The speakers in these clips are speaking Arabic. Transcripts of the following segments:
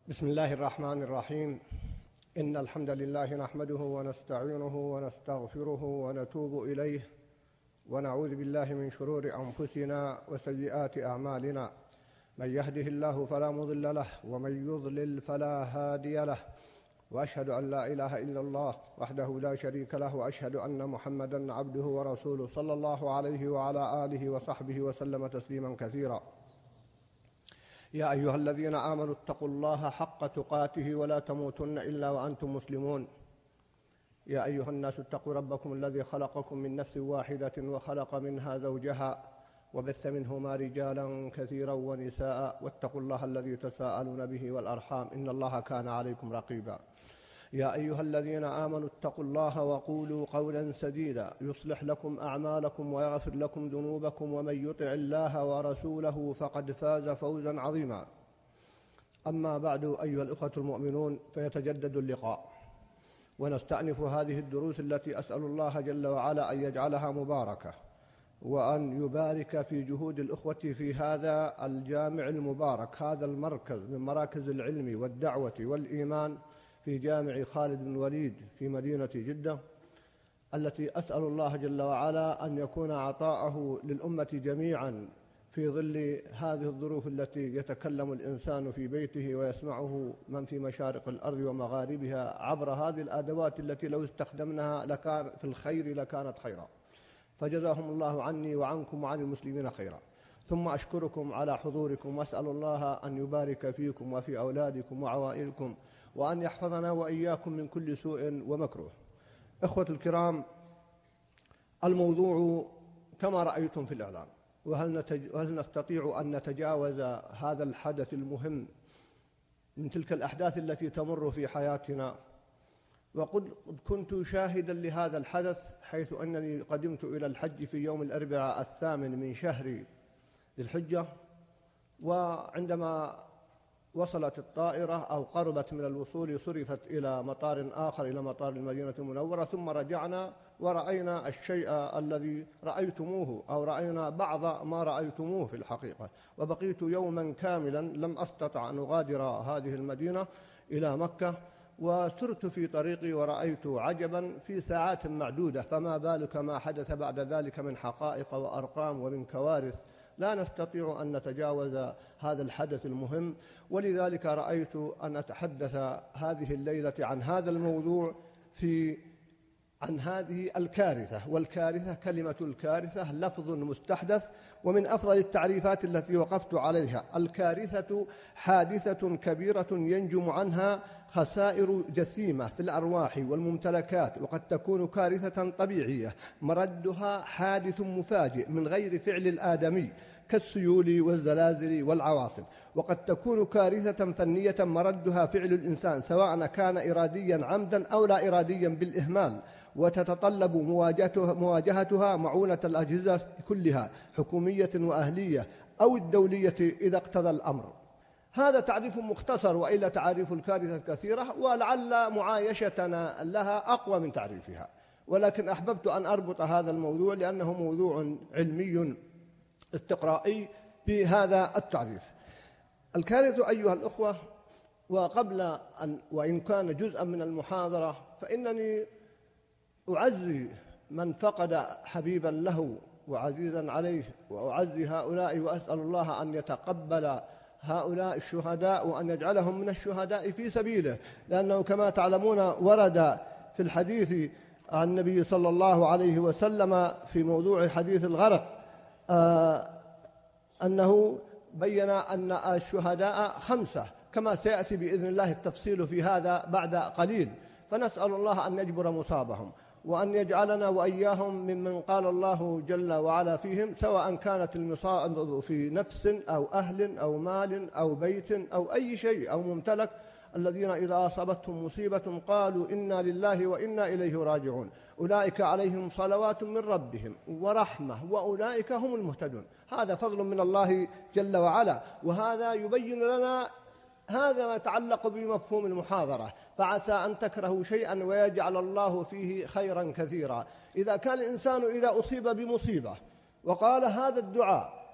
بسم الله الرحمن الرحيم. إن الحمد لله نحمده ونستعينه ونستغفره ونتوب إليه ونعوذ بالله من شرور أنفسنا وسيئات أعمالنا. من يهده الله فلا مضل له ومن يضلل فلا هادي له، وأشهد أن لا إله إلا الله وحده لا شريك له، وأشهد أن محمدا عبده ورسوله صلى الله عليه وعلى آله وصحبه وسلم تسليما كثيرا. يا أيها الذين آمنوا اتقوا الله حق تقاته ولا تموتن إلا وأنتم مسلمون. يا أيها الناس اتقوا ربكم الذي خلقكم من نفس واحدة وخلق منها زوجها وبث منهما رجالا كثيرا ونساء، واتقوا الله الذي تساءلون به والأرحام إن الله كان عليكم رقيبا. يا أيها الذين آمنوا اتقوا الله وقولوا قولا سديدا يصلح لكم أعمالكم ويغفر لكم ذنوبكم، ومن يطع الله ورسوله فقد فاز فوزا عظيما. أما بعد، أيها الأخوة المؤمنون، فيتجدد اللقاء ونستأنف هذه الدروس التي أسأل الله جل وعلا أن يجعلها مباركة، وأن يبارك في جهود الأخوة في هذا الجامع المبارك، هذا المركز من مراكز العلم والدعوة والإيمان في جامع خالد بن الوليد في مدينة جدة، التي أسأل الله جل وعلا أن يكون عطاءه للأمة جميعا في ظل هذه الظروف التي يتكلم الإنسان في بيته ويسمعه من في مشارق الأرض ومغاربها عبر هذه الأدوات التي لو استخدمناها لكان في الخير لكانت خيرا. فجزاهم الله عني وعنكم وعن المسلمين خيرا. ثم أشكركم على حضوركم، وأسأل الله أن يبارك فيكم وفي أولادكم وعوائلكم، وأن يحفظنا وإياكم من كل سوء ومكروه. إخوة الكرام، الموضوع كما رأيتم في الإعلان، وهل نستطيع أن نتجاوز هذا الحدث المهم من تلك الأحداث التي تمر في حياتنا؟ وقد كنت شاهدا لهذا الحدث، حيث أنني قدمت إلى الحج في يوم الأربعاء 8 من شهر ذي الحجة، وعندما وصلت الطائرة أو قربت من الوصول صرفت إلى مطار آخر، إلى مطار المدينة المنورة، ثم رجعنا ورأينا الشيء الذي رأيتموه، أو رأينا بعض ما رأيتموه في الحقيقة. وبقيت يوما كاملا لم أستطع أن أغادر هذه المدينة إلى مكة، وسرت في طريقي ورأيت عجبا في ساعات معدودة، فما بالك ما حدث بعد ذلك من حقائق وأرقام ومن كوارث. لا نستطيع أن نتجاوز هذا الحدث المهم، ولذلك رأيت أن أتحدث هذه الليلة عن هذا الموضوع، عن هذه الكارثة. والكارثة، كلمة الكارثة لفظ مستحدث، ومن أفضل التعريفات التي وقفت عليها: الكارثة حادثة كبيرة ينجم عنها خسائر جسيمة في الأرواح والممتلكات، وقد تكون كارثة طبيعية مردها حادث مفاجئ من غير فعل الآدمي كالسيول والزلازل والعواصف، وقد تكون كارثة فنية مردها فعل الإنسان، سواء كان إراديا عمدا أو لا إراديا بالإهمال، وتتطلب مواجهتها معونة الأجهزة كلها، حكومية وأهلية أو الدولية إذا اقتضى الأمر. هذا تعريف مختصر، وإلا تعريف الكارثة كثيرة، ولعل معايشتنا لها أقوى من تعريفها، ولكن أحببت أن أربط هذا الموضوع لأنه موضوع علمي استقرائي بهذا التعريف. الكارثة أيها الأخوة، وقبل وإن كان جزءا من المحاضرة، فإنني أعزي من فقد حبيبا له وعزيزا عليه، وأعزي هؤلاء، وأسأل الله أن يتقبل هؤلاء الشهداء وأن يجعلهم من الشهداء في سبيله، لأنه كما تعلمون ورد في الحديث عن النبي صلى الله عليه وسلم في موضوع حديث الغرق أنه بين أن الشهداء 5، كما سيأتي بإذن الله التفصيل في هذا بعد قليل. فنسأل الله أن يجبر مصابهم، وأن يجعلنا وإياهم ممن قال الله جل وعلا فيهم، سواء كانت المصائب في نفس أو أهل أو مال أو بيت أو أي شيء أو ممتلك، الذين إذا أصابتهم مصيبة قالوا إنا لله وإنا إليه راجعون، أولئك عليهم صلوات من ربهم ورحمة وأولئك هم المهتدون. هذا فضل من الله جل وعلا، وهذا يبين لنا هذا ما يتعلق بمفهوم المحاضرة. فعسى أن تكرهوا شيئا ويجعل الله فيه خيرا كثيرا. إذا كان الإنسان إذا أصيب بمصيبة وقال هذا الدعاء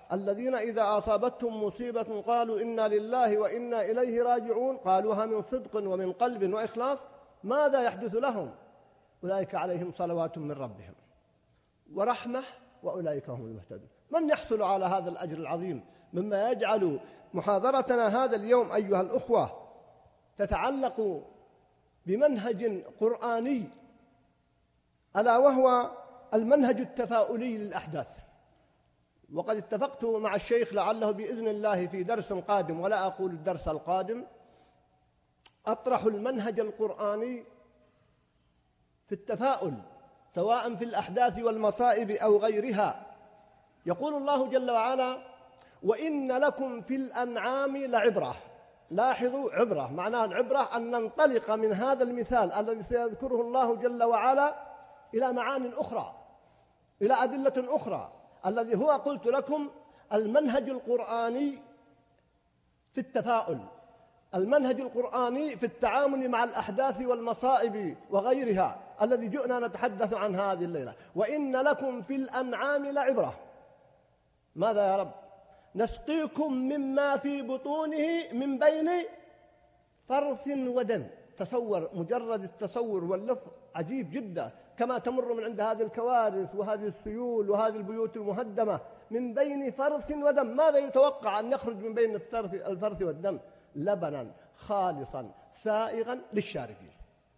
الذين إذا أصابتهم مصيبة قالوا إنا لله وإنا إليه راجعون قالوها من صدق ومن قلب وإخلاص ماذا يحدث لهم؟ أولئك عليهم صلوات من ربهم ورحمة وأولئك هم المهتدون. من يحصل على هذا الأجر العظيم؟ مما يجعل محاضرتنا هذا اليوم أيها الأخوة تتعلق بمنهج قرآني، ألا وهو المنهج التفاؤلي للأحداث. وقد اتفقت مع الشيخ لعله بإذن الله في درس قادم، ولا أقول الدرس القادم، أطرح المنهج القرآني في التفاؤل سواء في الأحداث والمصائب أو غيرها. يقول الله جل وعلا: وإن لكم في الأنعام لعبرة. لاحظوا، عبرة معناها العبرة أن ننطلق من هذا المثال الذي سيذكره الله جل وعلا إلى معان أخرى، إلى أدلة أخرى، الذي هو قلت لكم المنهج القرآني في التفاؤل، المنهج القرآني في التعامل مع الأحداث والمصائب وغيرها، الذي جئنا نتحدث عن هذه الليلة. وإن لكم في الأنعام لعبرة. ماذا يا رب؟ نسقيكم مما في بطونه من بين فرث ودم. تصور، مجرد التصور واللفظ عجيب جدا، كما تمر من عند هذه الكوارث وهذه السيول وهذه البيوت المهدمة من بين فرث ودم. ماذا يتوقع أن يخرج من بين الفرث والدم؟ لبنا خالصا سائغا للشاربين.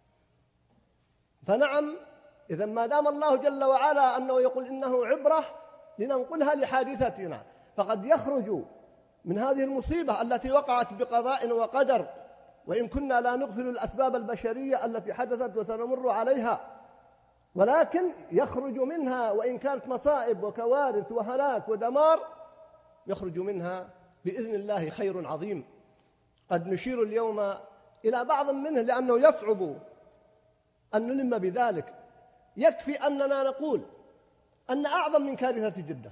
فنعم، إذا ما دام الله جل وعلا أنه يقول إنه عبرة لننقلها لحادثتنا، فقد يخرج من هذه المصيبة التي وقعت بقضاء وقدر، وإن كنا لا نغفل الأسباب البشرية التي حدثت وسنمر عليها، ولكن يخرج منها وإن كانت مصائب وكوارث وهلاك ودمار، يخرج منها بإذن الله خير عظيم. قد نشير اليوم إلى بعض منه لأنه يصعب أن نلم بذلك. يكفي أننا نقول أن أعظم من كارثة جدة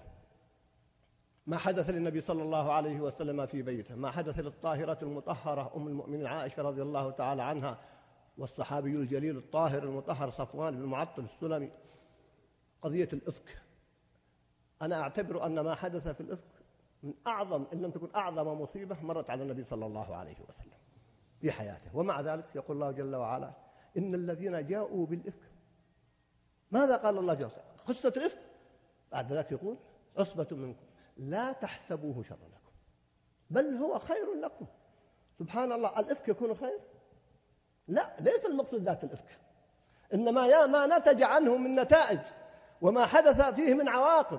ما حدث للنبي صلى الله عليه وسلم في بيته، ما حدث للطاهرة المطهرة أم المؤمنين عائشة رضي الله تعالى عنها، والصحابي الجليل الطاهر المطهر صفوان بن المعطل السلمي، قضية الإفك. أنا أعتبر أن ما حدث في الإفك من أعظم إن لم تكن أعظم مصيبة مرت على النبي صلى الله عليه وسلم في حياته. ومع ذلك يقول الله جل وعلا: إن الذين جاءوا بالإفك. ماذا قال الله جل وعلا؟ قصة الإفك. بعد ذلك يقول: عصبة منكم لا تحسبوه شرا لكم بل هو خير لكم. سبحان الله، الإفك يكون خير؟ لا، ليس المقصود ذات الإفك، إنما ما نتج عنه من نتائج وما حدث فيه من عواقب،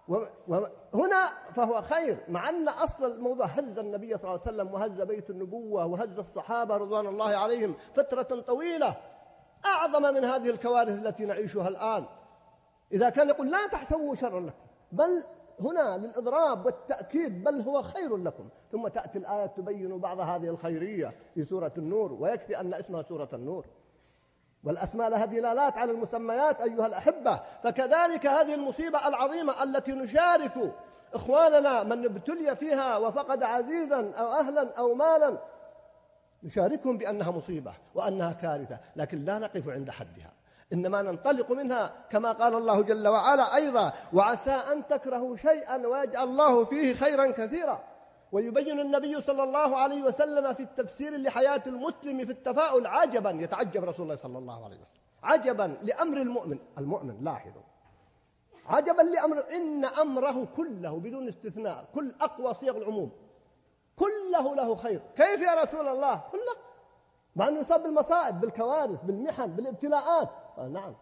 وهنا فهو خير، مع أن أصل الموضوع هز النبي صلى الله عليه وسلم وهز بيت النبوة وهز الصحابة رضوان الله عليهم فترة طويلة، أعظم من هذه الكوارث التي نعيشها الآن. إذا كان يقول لا تحسبوه شرا لكم، بل هنا للإضراب والتأكيد بل هو خير لكم، ثم تأتي الآية تبين بعض هذه الخيرية في سورة النور، ويكفي أن اسمها سورة النور، والأسماء لها دلالات على المسميات أيها الأحبة. فكذلك هذه المصيبة العظيمة التي نشارك إخواننا من ابتلي فيها وفقد عزيزا أو أهلا أو مالا، نشاركهم بأنها مصيبة وأنها كارثة، لكن لا نقف عند حدها، إنما ننطلق منها كما قال الله جل وعلا أيضا: وعسى أن تكرهوا شيئا ويجعل الله فيه خيرا كثيرا. ويبين النبي صلى الله عليه وسلم في التفسير لحياة المسلم في التفاؤل عجبا، يتعجب رسول الله صلى الله عليه وسلم عجبا لأمر المؤمن لاحظوا، عجبا لأمر، إن أمره كله بدون استثناء، كل أقوى صيغ العموم، كله له خير. كيف يا رسول الله؟ كله، مع أنه يصاب بالمصائب بالكوارث بالمحن بالابتلاءات. قال: نعم،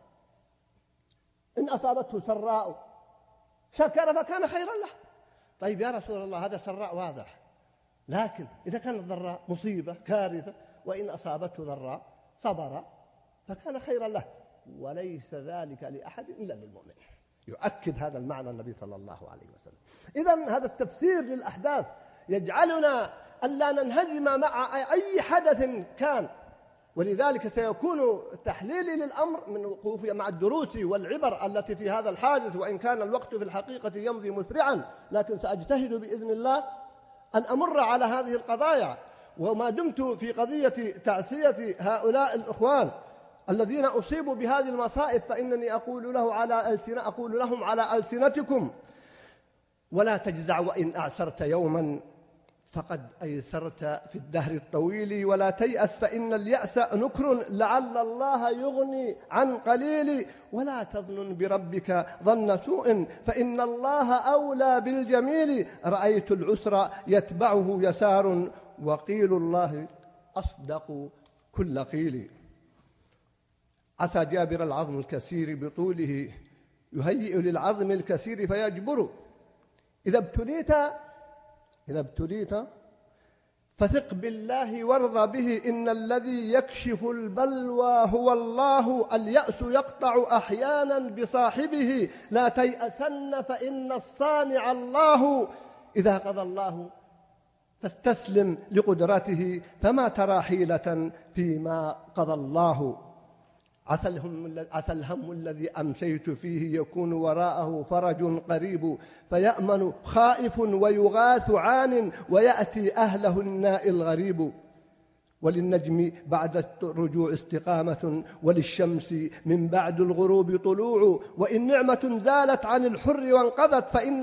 إن أصابته سراء شكر فكان خيرا له. طيب يا رسول الله، هذا سراء واضح، لكن إذا كانت ضراء مصيبة كارثة، وإن أصابته ضراء صبر فكان خيرا له، وليس ذلك لأحد إلا للمؤمن. يؤكد هذا المعنى النبي صلى الله عليه وسلم. إذن هذا التفسير للأحداث يجعلنا ألا ننهزم مع أي حدث كان، ولذلك سيكون تحليلي للأمر من وقوفي مع الدروس والعبر التي في هذا الحادث، وإن كان الوقت في الحقيقة يمضي مسرعا، لكن سأجتهد بإذن الله أن أمر على هذه القضايا. وما دمت في قضية تعزية هؤلاء الإخوان الذين أصيبوا بهذه المصائب، فإنني أقول لهم على ألسنتكم: ولا تجزع وإن أعسرت يوما فقد أيسرت في الدهر الطويل، ولا تيأس فإن اليأس نكر لعل الله يغني عن قليل، ولا تظن بربك ظن سوء فإن الله أولى بالجميل، رأيت العسر يتبعه يسار وقيل الله أصدق كل قيل. عسى جابر العظم الكثير بطوله يهيئ للعظم الكثير فيجبر، إذا ابتليت فثق بالله وارضى به، إن الذي يكشف البلوى هو الله، اليأس يقطع أحيانا بصاحبه، لا تيأسن فإن الصانع الله، إذا قضى الله فاستسلم لقدرته فما ترى حيلة فيما قضى الله. عسى الهم الذي أمسيت فيه يكون وراءه فرج قريب، فيأمن خائف ويغاث عان ويأتي أهله النائي الغريب، وللنجم بعد الرجوع استقامة وللشمس من بعد الغروب طلوع، وإن نعمة زالت عن الحر وانقضت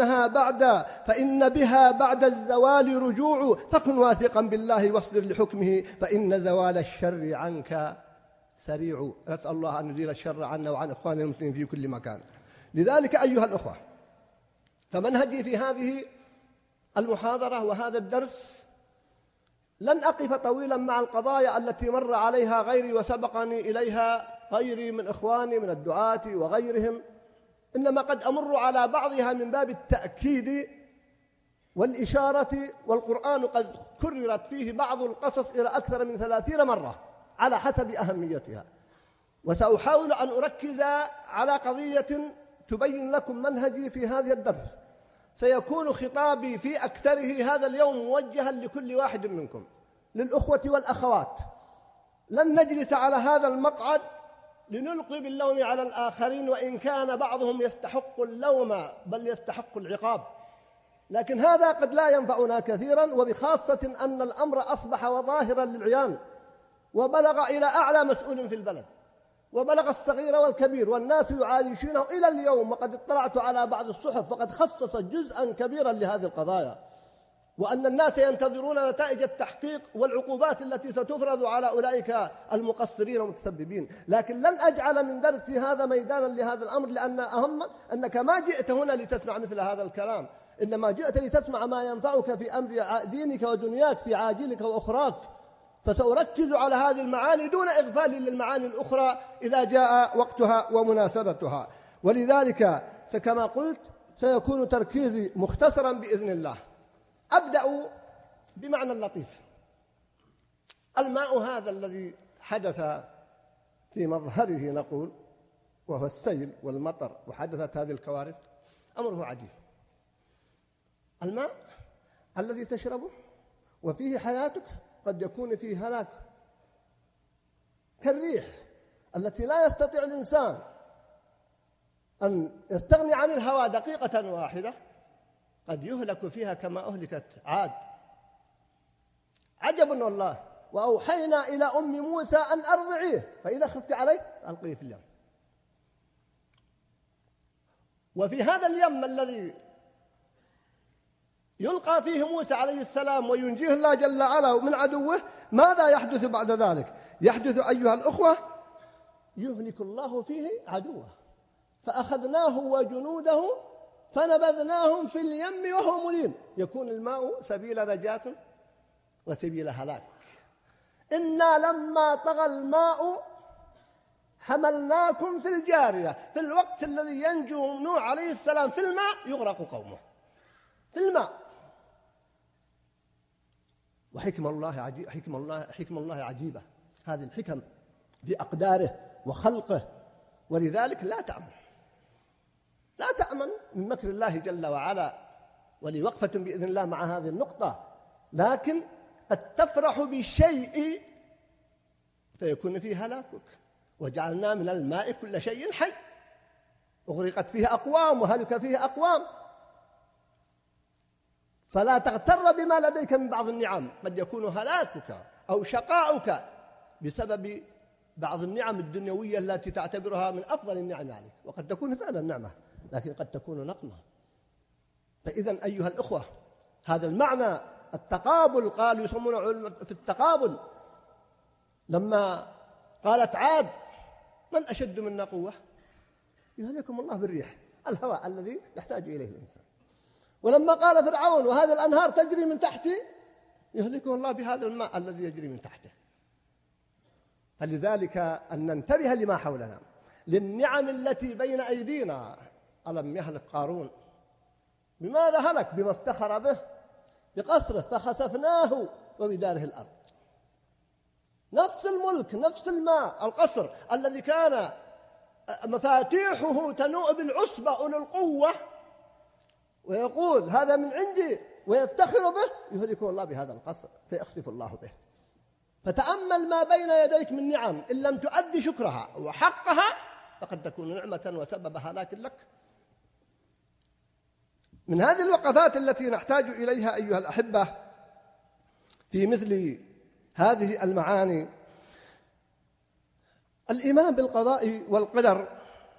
فإن بها بعد الزوال رجوع، فكن واثقا بالله واصبر لحكمه فإن زوال الشر عنك سريع. نسأل الله أن يزيل الشر عنا وعن إخواننا المسلمين في كل مكان. لذلك أيها الأخوة، فمنهجي في هذه المحاضرة وهذا الدرس لن أقف طويلا مع القضايا التي مر عليها غيري وسبقني إليها غيري من إخواني من الدعاة وغيرهم، إنما قد أمر على بعضها من باب التأكيد والإشارة، والقرآن قد كررت فيه بعض القصص إلى أكثر من 30 مرة على حسب أهميتها، وسأحاول أن أركز على قضية تبين لكم منهجي في هذا الدرس. سيكون خطابي في أكثره هذا اليوم موجها لكل واحد منكم، للأخوة والأخوات. لن نجلس على هذا المقعد لنلقي باللوم على الآخرين، وإن كان بعضهم يستحق اللوم بل يستحق العقاب، لكن هذا قد لا ينفعنا كثيرا، وبخاصة أن الأمر أصبح وظاهرا للعيان وبلغ إلى أعلى مسؤول في البلد، وبلغ الصغير والكبير، والناس يعايشونه إلى اليوم. وقد اطلعت على بعض الصحف فقد خصصت جزءا كبيرا لهذه القضايا، وأن الناس ينتظرون نتائج التحقيق والعقوبات التي ستفرض على أولئك المقصرين والمتسببين. لكن لن أجعل من درسي هذا ميدانا لهذا الأمر، لأن أهم أنك ما جئت هنا لتسمع مثل هذا الكلام، إنما جئت لتسمع ما ينفعك في أمر دينك ودنياك في عاجلك وأخراك. فسأركز على هذه المعاني دون إغفال للمعاني الأخرى إذا جاء وقتها ومناسبتها. ولذلك كما قلت سيكون تركيزي مختصرا بإذن الله. أبدأ بمعنى لطيف. الماء هذا الذي حدث في مظهره نقول، وهو السيل والمطر، وحدثت هذه الكوارث، أمره عجيب. الماء الذي تشربه وفيه حياتك قد يكون فيه هلاك، كالريح التي لا يستطيع الإنسان أن يستغني عن الهواء دقيقة واحدة، قد يهلك فيها كما أهلكت عاد. عجب والله. وأوحينا إلى أم موسى أن أرضعيه فإذا خفت عليه ألقيه في اليم. وفي هذا اليم الذي يلقى فيه موسى عليه السلام وينجيه الله جل وعلا من عدوه، ماذا يحدث بعد ذلك؟ يحدث أيها الأخوة يهلك الله فيه عدوه، فأخذناه وجنوده فنبذناهم في اليم وهو مليم. يكون الماء سبيل نجاة وسبيل هلاك. إنا لما طغى الماء حملناكم في الجارية. في الوقت الذي ينجو نوح عليه السلام في الماء يغرق قومه في الماء. وحكم الله عجيبة، هذه الحكم في أقداره وخلقه. ولذلك لا تأمن من مكر الله جل وعلا. ولي وقفة بإذن الله مع هذه النقطة. لكن قد تفرح بالشيء فيكون فيه هلاكك. وجعلنا من الماء كل شيء حي، أغرقت فيه أقوام وهلك فيه أقوام. فلا تغتر بما لديك من بعض النعم، قد يكون هلاكك أو شقاؤك بسبب بعض النعم الدنيوية التي تعتبرها من أفضل النعم عليك، وقد تكون فعلا نعمة، لكن قد تكون نقمة. فإذا أيها الأخوة هذا المعنى التقابل، قالوا يسمونه في التقابل لما قالت عاد من أشد منا قوة يهلكم الله بالريح، الهواء الذي يحتاج إليه الإنسان. ولما قال فرعون وهذه الأنهار تجري من تحتي يهلكه الله بهذا الماء الذي يجري من تحته. فلذلك أن ننتبه لما حولنا، للنعم التي بين أيدينا. ألم يهلك قارون بماذا هلك؟ بما افتخر به بقصره فخسفناه وبداره الأرض. نفس الملك، نفس الماء، القصر الذي كان مفاتيحه تنوء بالعصبة أولي القوة، ويقول هذا من عندي ويفتخر به، يهلكه الله بهذا القصر فيخسف الله به. فتأمل ما بين يديك من نعم، إن لم تؤدي شكرها وحقها فقد تكون نعمة وسبب هلاك لك. من هذه الوقفات التي نحتاج إليها أيها الأحبة في مثل هذه المعاني الإيمان بالقضاء والقدر،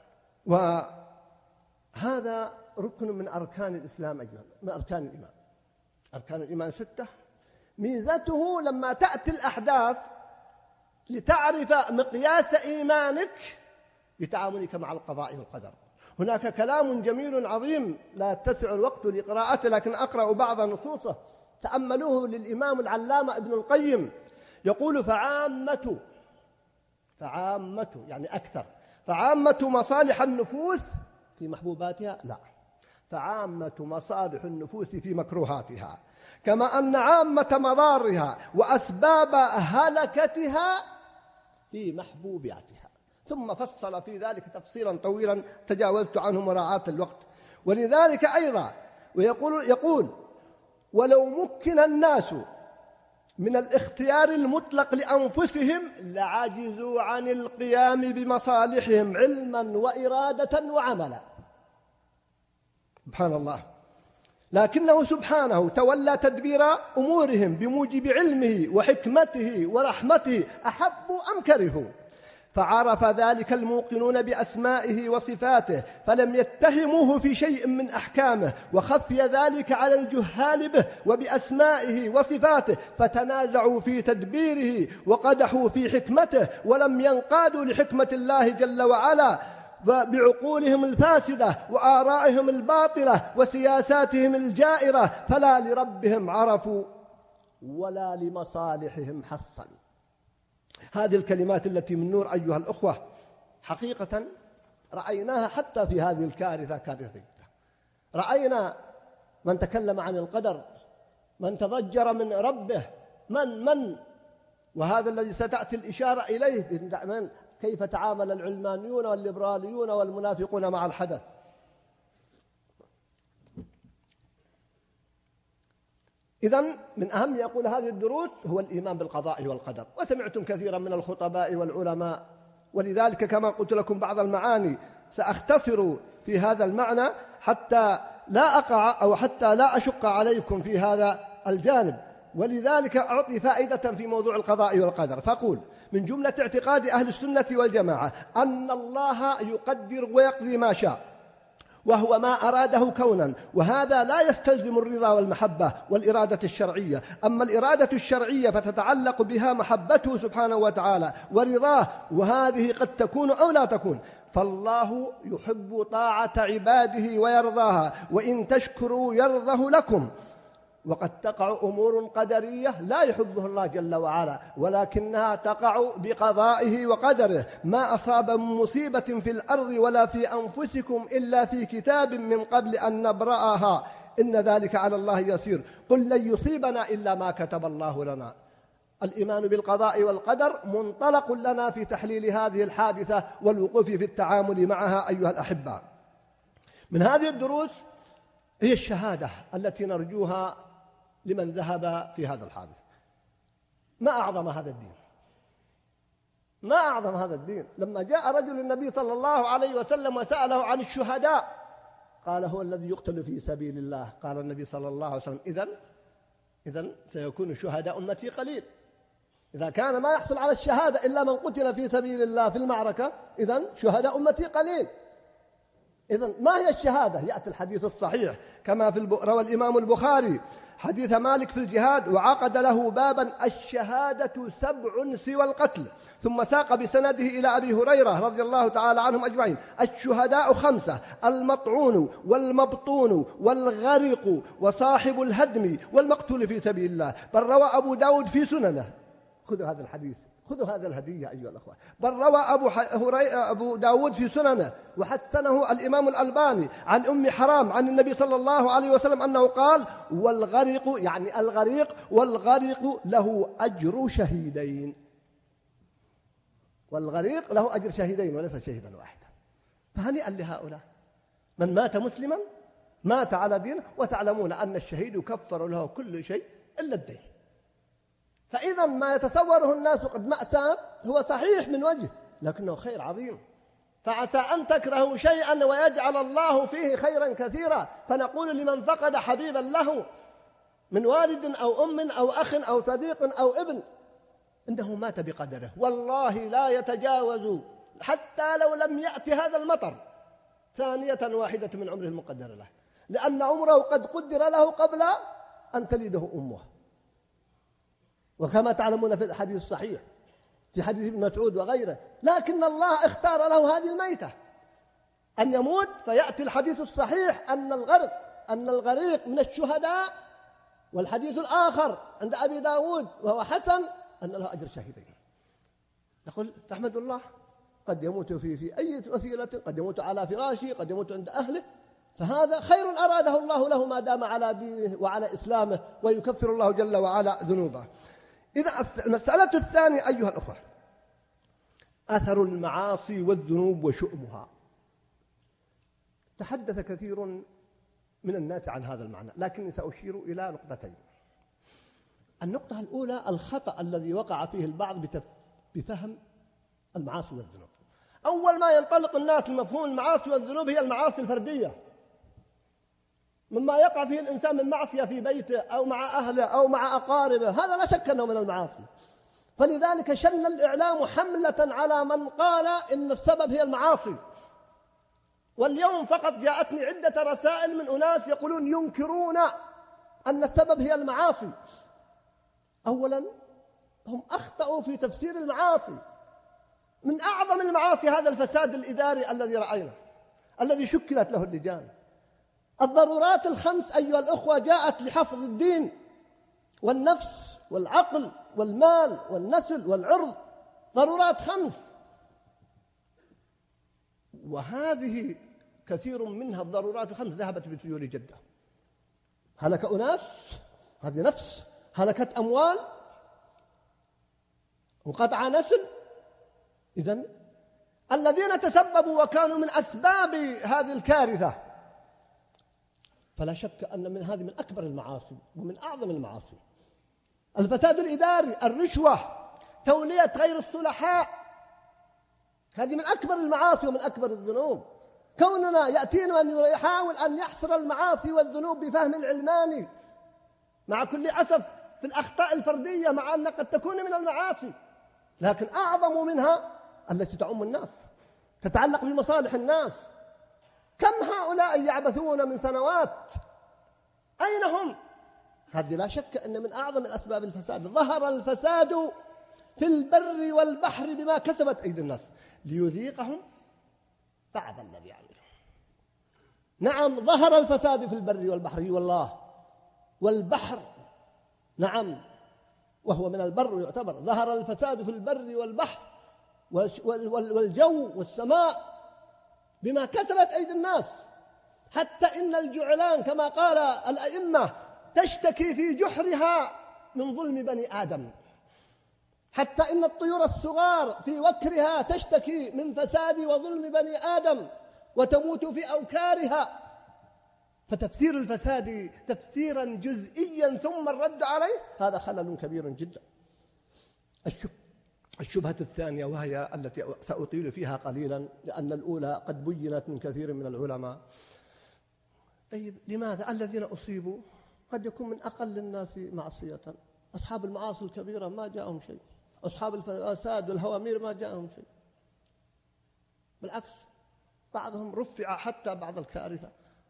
وهذا ركن من أركان الإسلام أيضا، من أركان الإيمان. أركان الإيمان 6. ميزته لما تأتي الأحداث لتعرف مقياس إيمانك بتعاملك مع القضاء والقدر. هناك كلام جميل عظيم لا يتسع الوقت لقراءته، لكن أقرأ بعض نصوصه تأملوه للإمام العلامة ابن القيم. يقول فعامة يعني أكثر، فعامة مصالح النفوس في محبوباتها لا، فعامة مصالح النفوس في مكروهاتها، كما أن عامة مضارها وأسباب هلكتها في محبوباتها. ثم فصل في ذلك تفصيلا طويلا تجاوزت عنه مراعاة الوقت. ولذلك أيضا يقول ولو مكن الناس من الاختيار المطلق لأنفسهم لعجزوا عن القيام بمصالحهم علما وإرادة وعملا. سبحان الله. لكنه سبحانه تولى تدبير أمورهم بموجب علمه وحكمته ورحمته أحبوا أم كرهوا، فعرف ذلك الموقنون بأسمائه وصفاته فلم يتهموه في شيء من أحكامه، وخفي ذلك على الجهال به وبأسمائه وصفاته فتنازعوا في تدبيره وقدحوا في حكمته، ولم ينقادوا لحكمة الله جل وعلا بعقولهم الفاسدة وآرائهم الباطلة وسياساتهم الجائرة، فلا لربهم عرفوا ولا لمصالحهم حصا. هذه الكلمات التي من نور أيها الأخوة حقيقة رأيناها حتى في هذه الكارثة، كارثة. رأينا من تكلم عن القدر، من تضجر من ربه، من وهذا الذي ستأتي الإشارة إليه، من كيف تعامل العلمانيون والليبراليون والمنافقون مع الحدث. إذن من أهم يقول هذه الدروس هو الإيمان بالقضاء والقدر. وسمعتم كثيرا من الخطباء والعلماء، ولذلك كما قلت لكم بعض المعاني سأختصر في هذا المعنى حتى لا أقع أو حتى لا أشق عليكم في هذا الجانب. ولذلك أعطي فائدة في موضوع القضاء والقدر، فأقول من جملة اعتقاد أهل السنة والجماعة أن الله يقدر ويقضي ما شاء، وهو ما أراده كونا، وهذا لا يستلزم الرضا والمحبة والإرادة الشرعية. أما الإرادة الشرعية فتتعلق بها محبته سبحانه وتعالى ورضاه، وهذه قد تكون أو لا تكون. فالله يحب طاعة عباده ويرضاها، وإن تشكروا يرضه لكم. وقد تقع أمور قدرية لا يحبه الله جل وعلا، ولكنها تقع بقضائه وقدره. ما أصاب من مصيبة في الأرض ولا في أنفسكم إلا في كتاب من قبل أن نبرأها إن ذلك على الله يسير. قل لن يصيبنا إلا ما كتب الله لنا. الإيمان بالقضاء والقدر منطلق لنا في تحليل هذه الحادثة والوقوف في التعامل معها أيها الأحبة. من هذه الدروس هي الشهادة التي نرجوها لمن ذهب في هذا الحادث. ما أعظم هذا الدين، ما أعظم هذا الدين. لما جاء رجل النبي صلى الله عليه وسلم وسأله عن الشهداء قال هو الذي يقتل في سبيل الله. قال النبي صلى الله عليه وسلم إذن سيكون شهداء أمتي قليل. إذا كان ما يحصل على الشهادة إلا من قتل في سبيل الله في المعركة، إذن شهداء أمتي قليل. إذن ما هي الشهادة؟ يأتي الحديث الصحيح كما روى الإمام البخاري حديث مالك في الجهاد وعقد له بابا الشهادة 7 سوى القتل، ثم ساق بسنده إلى أبي هريرة رضي الله تعالى عنهم أجمعين: الشهداء 5: المطعون والمبطون والغرق وصاحب الهدم والمقتول في سبيل الله. بل روى أبو داود في سننه، خذوا هذا الحديث، خذوا هذا الهدية أيها الأخوة، بل روى أبو داود في سننه وحسنه الإمام الألباني عن أم حرام عن النبي صلى الله عليه وسلم أنه قال: والغرق، يعني الغريق، والغرق له أجر شهيدين. والغريق له أجر شهيدين وليس شهيدا واحدا. فهنيئا لهؤلاء من مات مسلما مات على دينه، وتعلمون أن الشهيد يكفر له كل شيء إلا الدين. فإذا ما يتصوره الناس قد مأساة هو صحيح من وجه، لكنه خير عظيم. فعسى أن تكرهوا شيئا ويجعل الله فيه خيرا كثيرا. فنقول لمن فقد حبيبا له من والد أو أم أو أخ أو صديق أو ابن إنه مات بقدره، والله لا يتجاوز حتى لو لم يأتي هذا المطر 1 من عمره المقدر له، لأن عمره قد قدر له قبل أن تلده أمه. وكما تعلمون في الحديث الصحيح في حديث ابن مسعود وغيره، لكن الله اختار له هذه الميتة أن يموت. فيأتي الحديث الصحيح أن الغريق من الشهداء، والحديث الآخر عند أبي داود وهو حسن أن له أجر شهيدين. نقول تحمد الله، قد يموت في أي وسيلة، قد يموت على فراشه، قد يموت عند أهله، فهذا خير أراده الله له ما دام على دينه وعلى إسلامه، ويكفر الله جل وعلا ذنوبه. إذا المسألة الثانية أيها الأخوة، أثر المعاصي والذنوب وشؤمها. تحدث كثير من الناس عن هذا المعنى، لكني سأشير إلى نقطتين. النقطة الأولى الخطأ الذي وقع فيه البعض بفهم المعاصي والذنوب. أول ما ينطلق الناس لمفهوم المعاصي والذنوب هي المعاصي الفردية، مما يقع فيه الإنسان من معصية في بيته أو مع أهله أو مع أقاربه، هذا لا شك أنه من المعاصي. فلذلك شن الإعلام حملة على من قال إن السبب هي المعاصي. واليوم فقط جاءتني عدة رسائل من أناس يقولون ينكرون أن السبب هي المعاصي. أولا هم أخطأوا في تفسير المعاصي. من أعظم المعاصي هذا الفساد الإداري الذي رأينا، الذي شكلت له اللجان. الضرورات ال5 أيها الأخوة جاءت لحفظ الدين والنفس والعقل والمال والنسل والعرض، ضرورات 5، وهذه كثير منها الضرورات ال5 ذهبت بسيول جدة. هلك أناس، هذه نفس، هلكت أموال، انقطع نسل. إذن الذين تسببوا وكانوا من أسباب هذه الكارثة، فلا شك أن من هذه من أكبر المعاصي ومن أعظم المعاصي. الفساد الإداري، الرشوة، تولية غير الصلحاء، هذه من أكبر المعاصي ومن أكبر الذنوب. كوننا يأتينا أن يحاول أن يحصر المعاصي والذنوب بفهم العلماني، مع كل أسف في الأخطاء الفردية، مع أن قد تكون من المعاصي، لكن أعظم منها التي تعم الناس، تتعلق بمصالح الناس. كم هؤلاء يعبثون من سنوات، أين هم؟ هذه لا شك أن من أعظم الأسباب الفساد. ظهر الفساد في البر والبحر بما كسبت أيدي الناس ليذيقهم بعض الذي عملوا. نعم، ظهر الفساد في البر والبحر والله والبحر، نعم، وهو من البر يعتبر. ظهر الفساد في البر والبحر والجو والسماء بما كسبت أيدي الناس، حتى إن الجعلان كما قال الأئمة تشتكي في جحرها من ظلم بني آدم، حتى إن الطيور الصغار في وكرها تشتكي من فساد وظلم بني آدم وتموت في أوكارها. فتفسير الفساد تفسيرا جزئيا ثم الرد عليه هذا خلل كبير جدا. الشبهة الثانية، وهي التي سأطيل فيها قليلا لأن الأولى قد بينت من كثير من العلماء. طيب لماذا الذين أصيبوا قد يكون من أقل الناس معصية؟ أصحاب المعاصي الكبيرة ما جاءهم شيء، أصحاب الفساد والهوامير ما جاءهم شيء، بالعكس بعضهم رفع حتى بعد الكارثة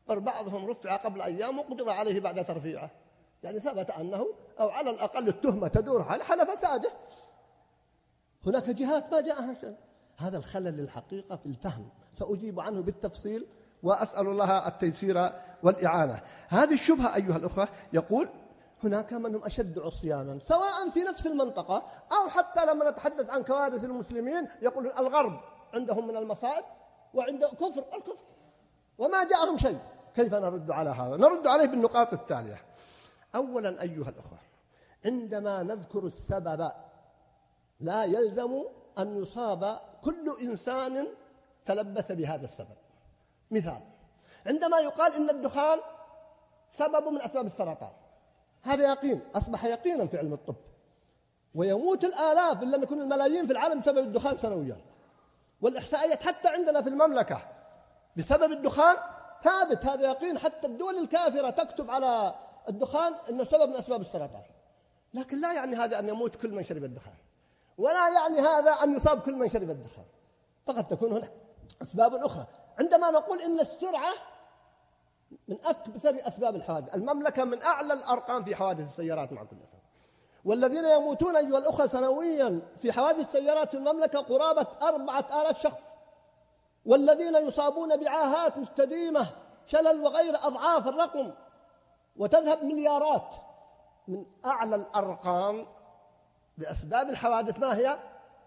بل بعضهم رفع قبل أيام وقبض عليه بعد ترفيعه، يعني ثبت أنه أو على الأقل التهمة تدور حول فساده. هناك جهات ما جاءها شيء. هذا الخلل الحقيقة في الفهم، سأجيب عنه بالتفصيل وأسأل الله التيسير والإعانة. هذه الشبهة أيها الأخوة، يقول هناك من هم أشد عصيانا سواء في نفس المنطقة أو حتى لما نتحدث عن كوارث المسلمين يقول الغرب عندهم من المصائب وعنده الكفر وما جاءهم شيء. كيف نرد على هذا؟ نرد عليه بالنقاط التالية. أولا أيها الأخوة، عندما نذكر السبب لا يلزم أن يصاب كل إنسان تلبس بهذا السبب. مثال، عندما يقال إن الدخان سبب من أسباب السرطان، هذا يقين، أصبح يقينا في علم الطب، ويموت الآلاف إن لم يكن الملايين في العالم بسبب الدخان سنويا، والإحصائيات حتى عندنا في المملكة بسبب الدخان ثابت، هذا يقين. حتى الدول الكافرة تكتب على الدخان أنه سبب من أسباب السرطان. لكن لا يعني هذا أن يموت كل من شرب الدخان، ولا يعني هذا أن يصاب كل من شرب الدخان، فقد تكون هناك أسباب أخرى. عندما نقول إن السرعة من أكثر أسباب الحوادث، المملكة من أعلى الأرقام في حوادث السيارات مع كل سنة، والذين يموتون أيها الأخوة سنويا في حوادث السيارات في المملكة قرابة 4000 شخص، والذين يصابون بعاهات مستديمة شلل وغير أضعاف الرقم، وتذهب مليارات. من أعلى الأرقام بأسباب الحوادث ما هي؟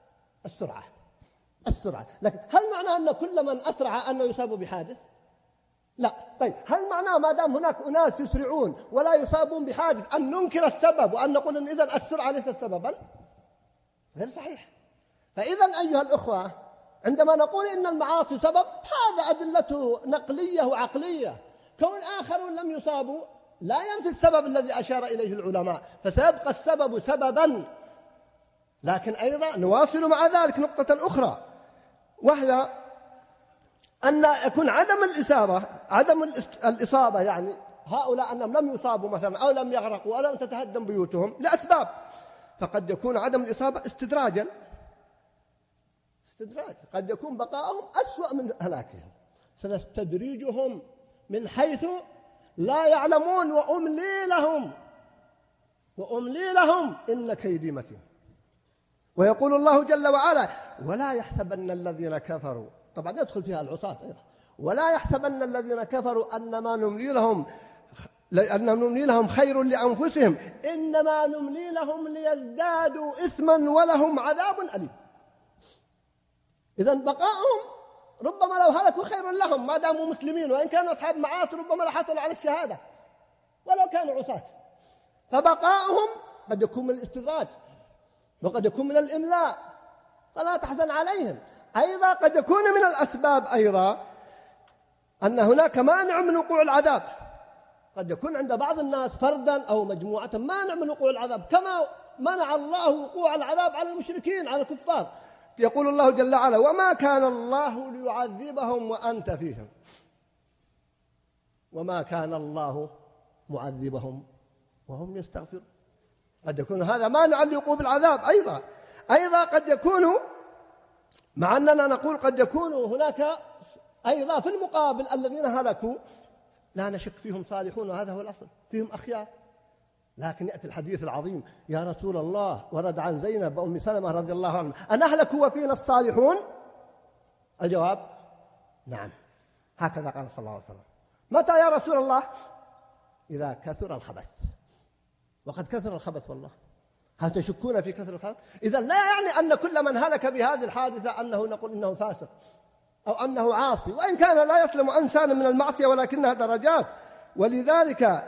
السرعة. لكن هل معنى أن كل من أسرع أنه يصاب بحادث؟ لا. طيب هل معناه ما دام هناك أناس يسرعون ولا يصابون بحادث أن ننكر السبب وأن نقول أن إذن السرعة ليست سببا؟ غير صحيح. فإذا أيها الأخوة، عندما نقول إن المعاصي سبب، هذا أدلته نقلية وعقلية. كون آخرون لم يصابوا لا ينفي السبب الذي أشار إليه العلماء، فسيبقى السبب سببا. لكن أيضا نواصل مع ذلك نقطة أخرى، وهي أن يكون عدم الإصابة يعني هؤلاء أنهم لم يصابوا مثلا أو لم يغرقوا أو لم تتهدم بيوتهم لأسباب، فقد يكون عدم الإصابة استدراج، قد يكون بقاءهم أسوأ من هلاكهم. سنستدرجهم من حيث لا يعلمون وأملي لهم إن كيدي متين. ويقول الله جل وعلا: ولا يحسبن الذين كفروا، طبعا يدخل فيها العصاة أيضا، ولا يحسبن الذين كفروا أنما نملي لهم خير لأنفسهم إنما نملي لهم ليزدادوا إثما ولهم عذاب أليم. إذن بقاؤهم ربما لو هلكوا خير لهم ما داموا مسلمين، وإن كانوا أصحاب معاصي ربما لحصلوا على الشهادة ولو كانوا عصاة. فبقاؤهم قد يكون من الاستدراج وقد يكون من الإملاء، فلا تحزن عليهم. أيضا قد يكون من الأسباب أيضا أن هناك مانع من وقوع العذاب، قد يكون عند بعض الناس فردا أو مجموعة مانع من وقوع العذاب، كما منع الله وقوع العذاب على المشركين على الكفار. يقول الله جل وعلا: وما كان الله ليعذبهم وأنت فيهم وما كان الله معذبهم وهم يستغفرون. قد يكون هذا مانع لوقوع العذاب. أيضا قد يكون، مع أننا نقول قد يكون هناك أيضا في المقابل الذين هلكوا لا نشك فيهم صالحون، وهذا هو الأصل، فيهم أخيار. لكن يأتي الحديث العظيم: يا رسول الله، ورد عن زينب أم سلمة رضي الله عنها: أنهلك وفينا الصالحون؟ الجواب: نعم. هكذا قال صلى الله عليه وسلم. متى يا رسول الله؟ إذا كثر الخبث. وقد كثر الخبث والله. هل تشكون في كثر الخبث؟ إذا لا يعني أن كل من هلك بهذه الحادثة أنه نقول إنه فاسق أو أنه عاصي، وإن كان لا يسلم إنسان من المعصية ولكنها درجات. ولذلك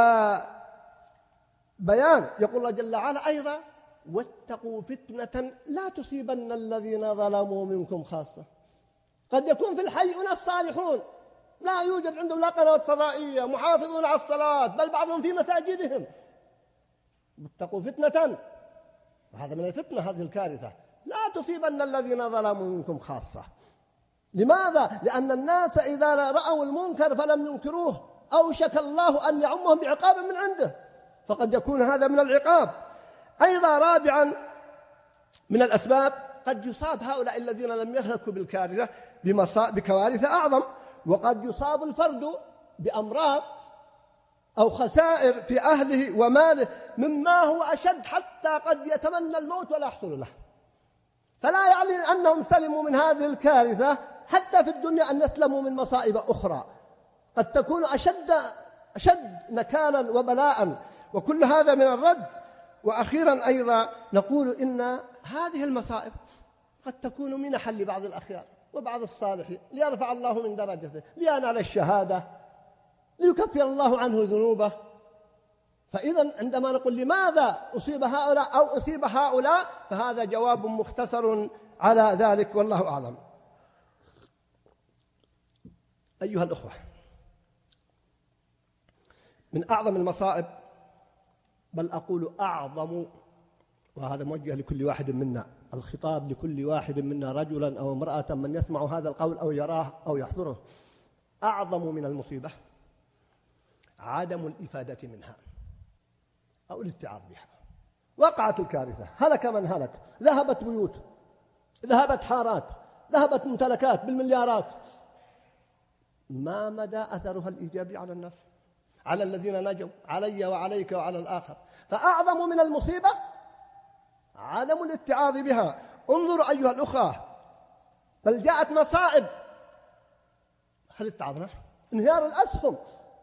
بيان يقول الله جل وعلا أيضا: واتقوا فتنة لا تصيبن الذين ظلموا منكم خاصة. قد يكون في الحي أناس صالحون لا يوجد عندهم لا قنوات فضائية، محافظون على الصلاة، بل بعضهم في مساجدهم. واتقوا فتنة، وهذا من الفتنة، هذه الكارثة، لا تصيبن الذين ظلموا منكم خاصة. لماذا؟ لأن الناس إذا رأوا المنكر فلم ينكروه أوشك الله أن يعمهم بعقاب من عنده، فقد يكون هذا من العقاب. أيضا رابعا من الأسباب، قد يصاب هؤلاء الذين لم يهلكوا بالكارثة بكوارث أعظم، وقد يصاب الفرد بأمراض أو خسائر في أهله وماله مما هو أشد، حتى قد يتمنى الموت ولا يحصل له. فلا يعني أنهم سلموا من هذه الكارثة حتى في الدنيا أن يسلموا من مصائب أخرى قد تكون أشد نكالا وبلاء، وكل هذا من الرد. وأخيرا أيضا نقول إن هذه المصائب قد تكون منحا لبعض الأخيار وبعض الصالحين ليرفع الله من درجته، لينال الشهادة، ليكفر الله عنه ذنوبه. فإذا عندما نقول لماذا أصيب هؤلاء أو أصيب هؤلاء، فهذا جواب مختصر على ذلك، والله أعلم. أيها الأخوة، من أعظم المصائب، بل أقول أعظم، وهذا موجه لكل واحد منا، الخطاب لكل واحد منا رجلا أو امرأة من يسمع هذا القول أو يراه أو يحضره، أعظم من المصيبة عدم الإفادة منها أو الاتعاظ بها. وقعت الكارثة، هلك من هلك، ذهبت بيوت، ذهبت حارات، ذهبت ممتلكات بالمليارات، ما مدى أثرها الإيجابي على الناس، على الذين نجوا، علي وعليك وعلى الآخر. فأعظم من المصيبة عدم الاتعاظ بها. انظروا أيها الأخوة، بل جاءت مصائب، هل اتعظنا؟ انهيار الأسهم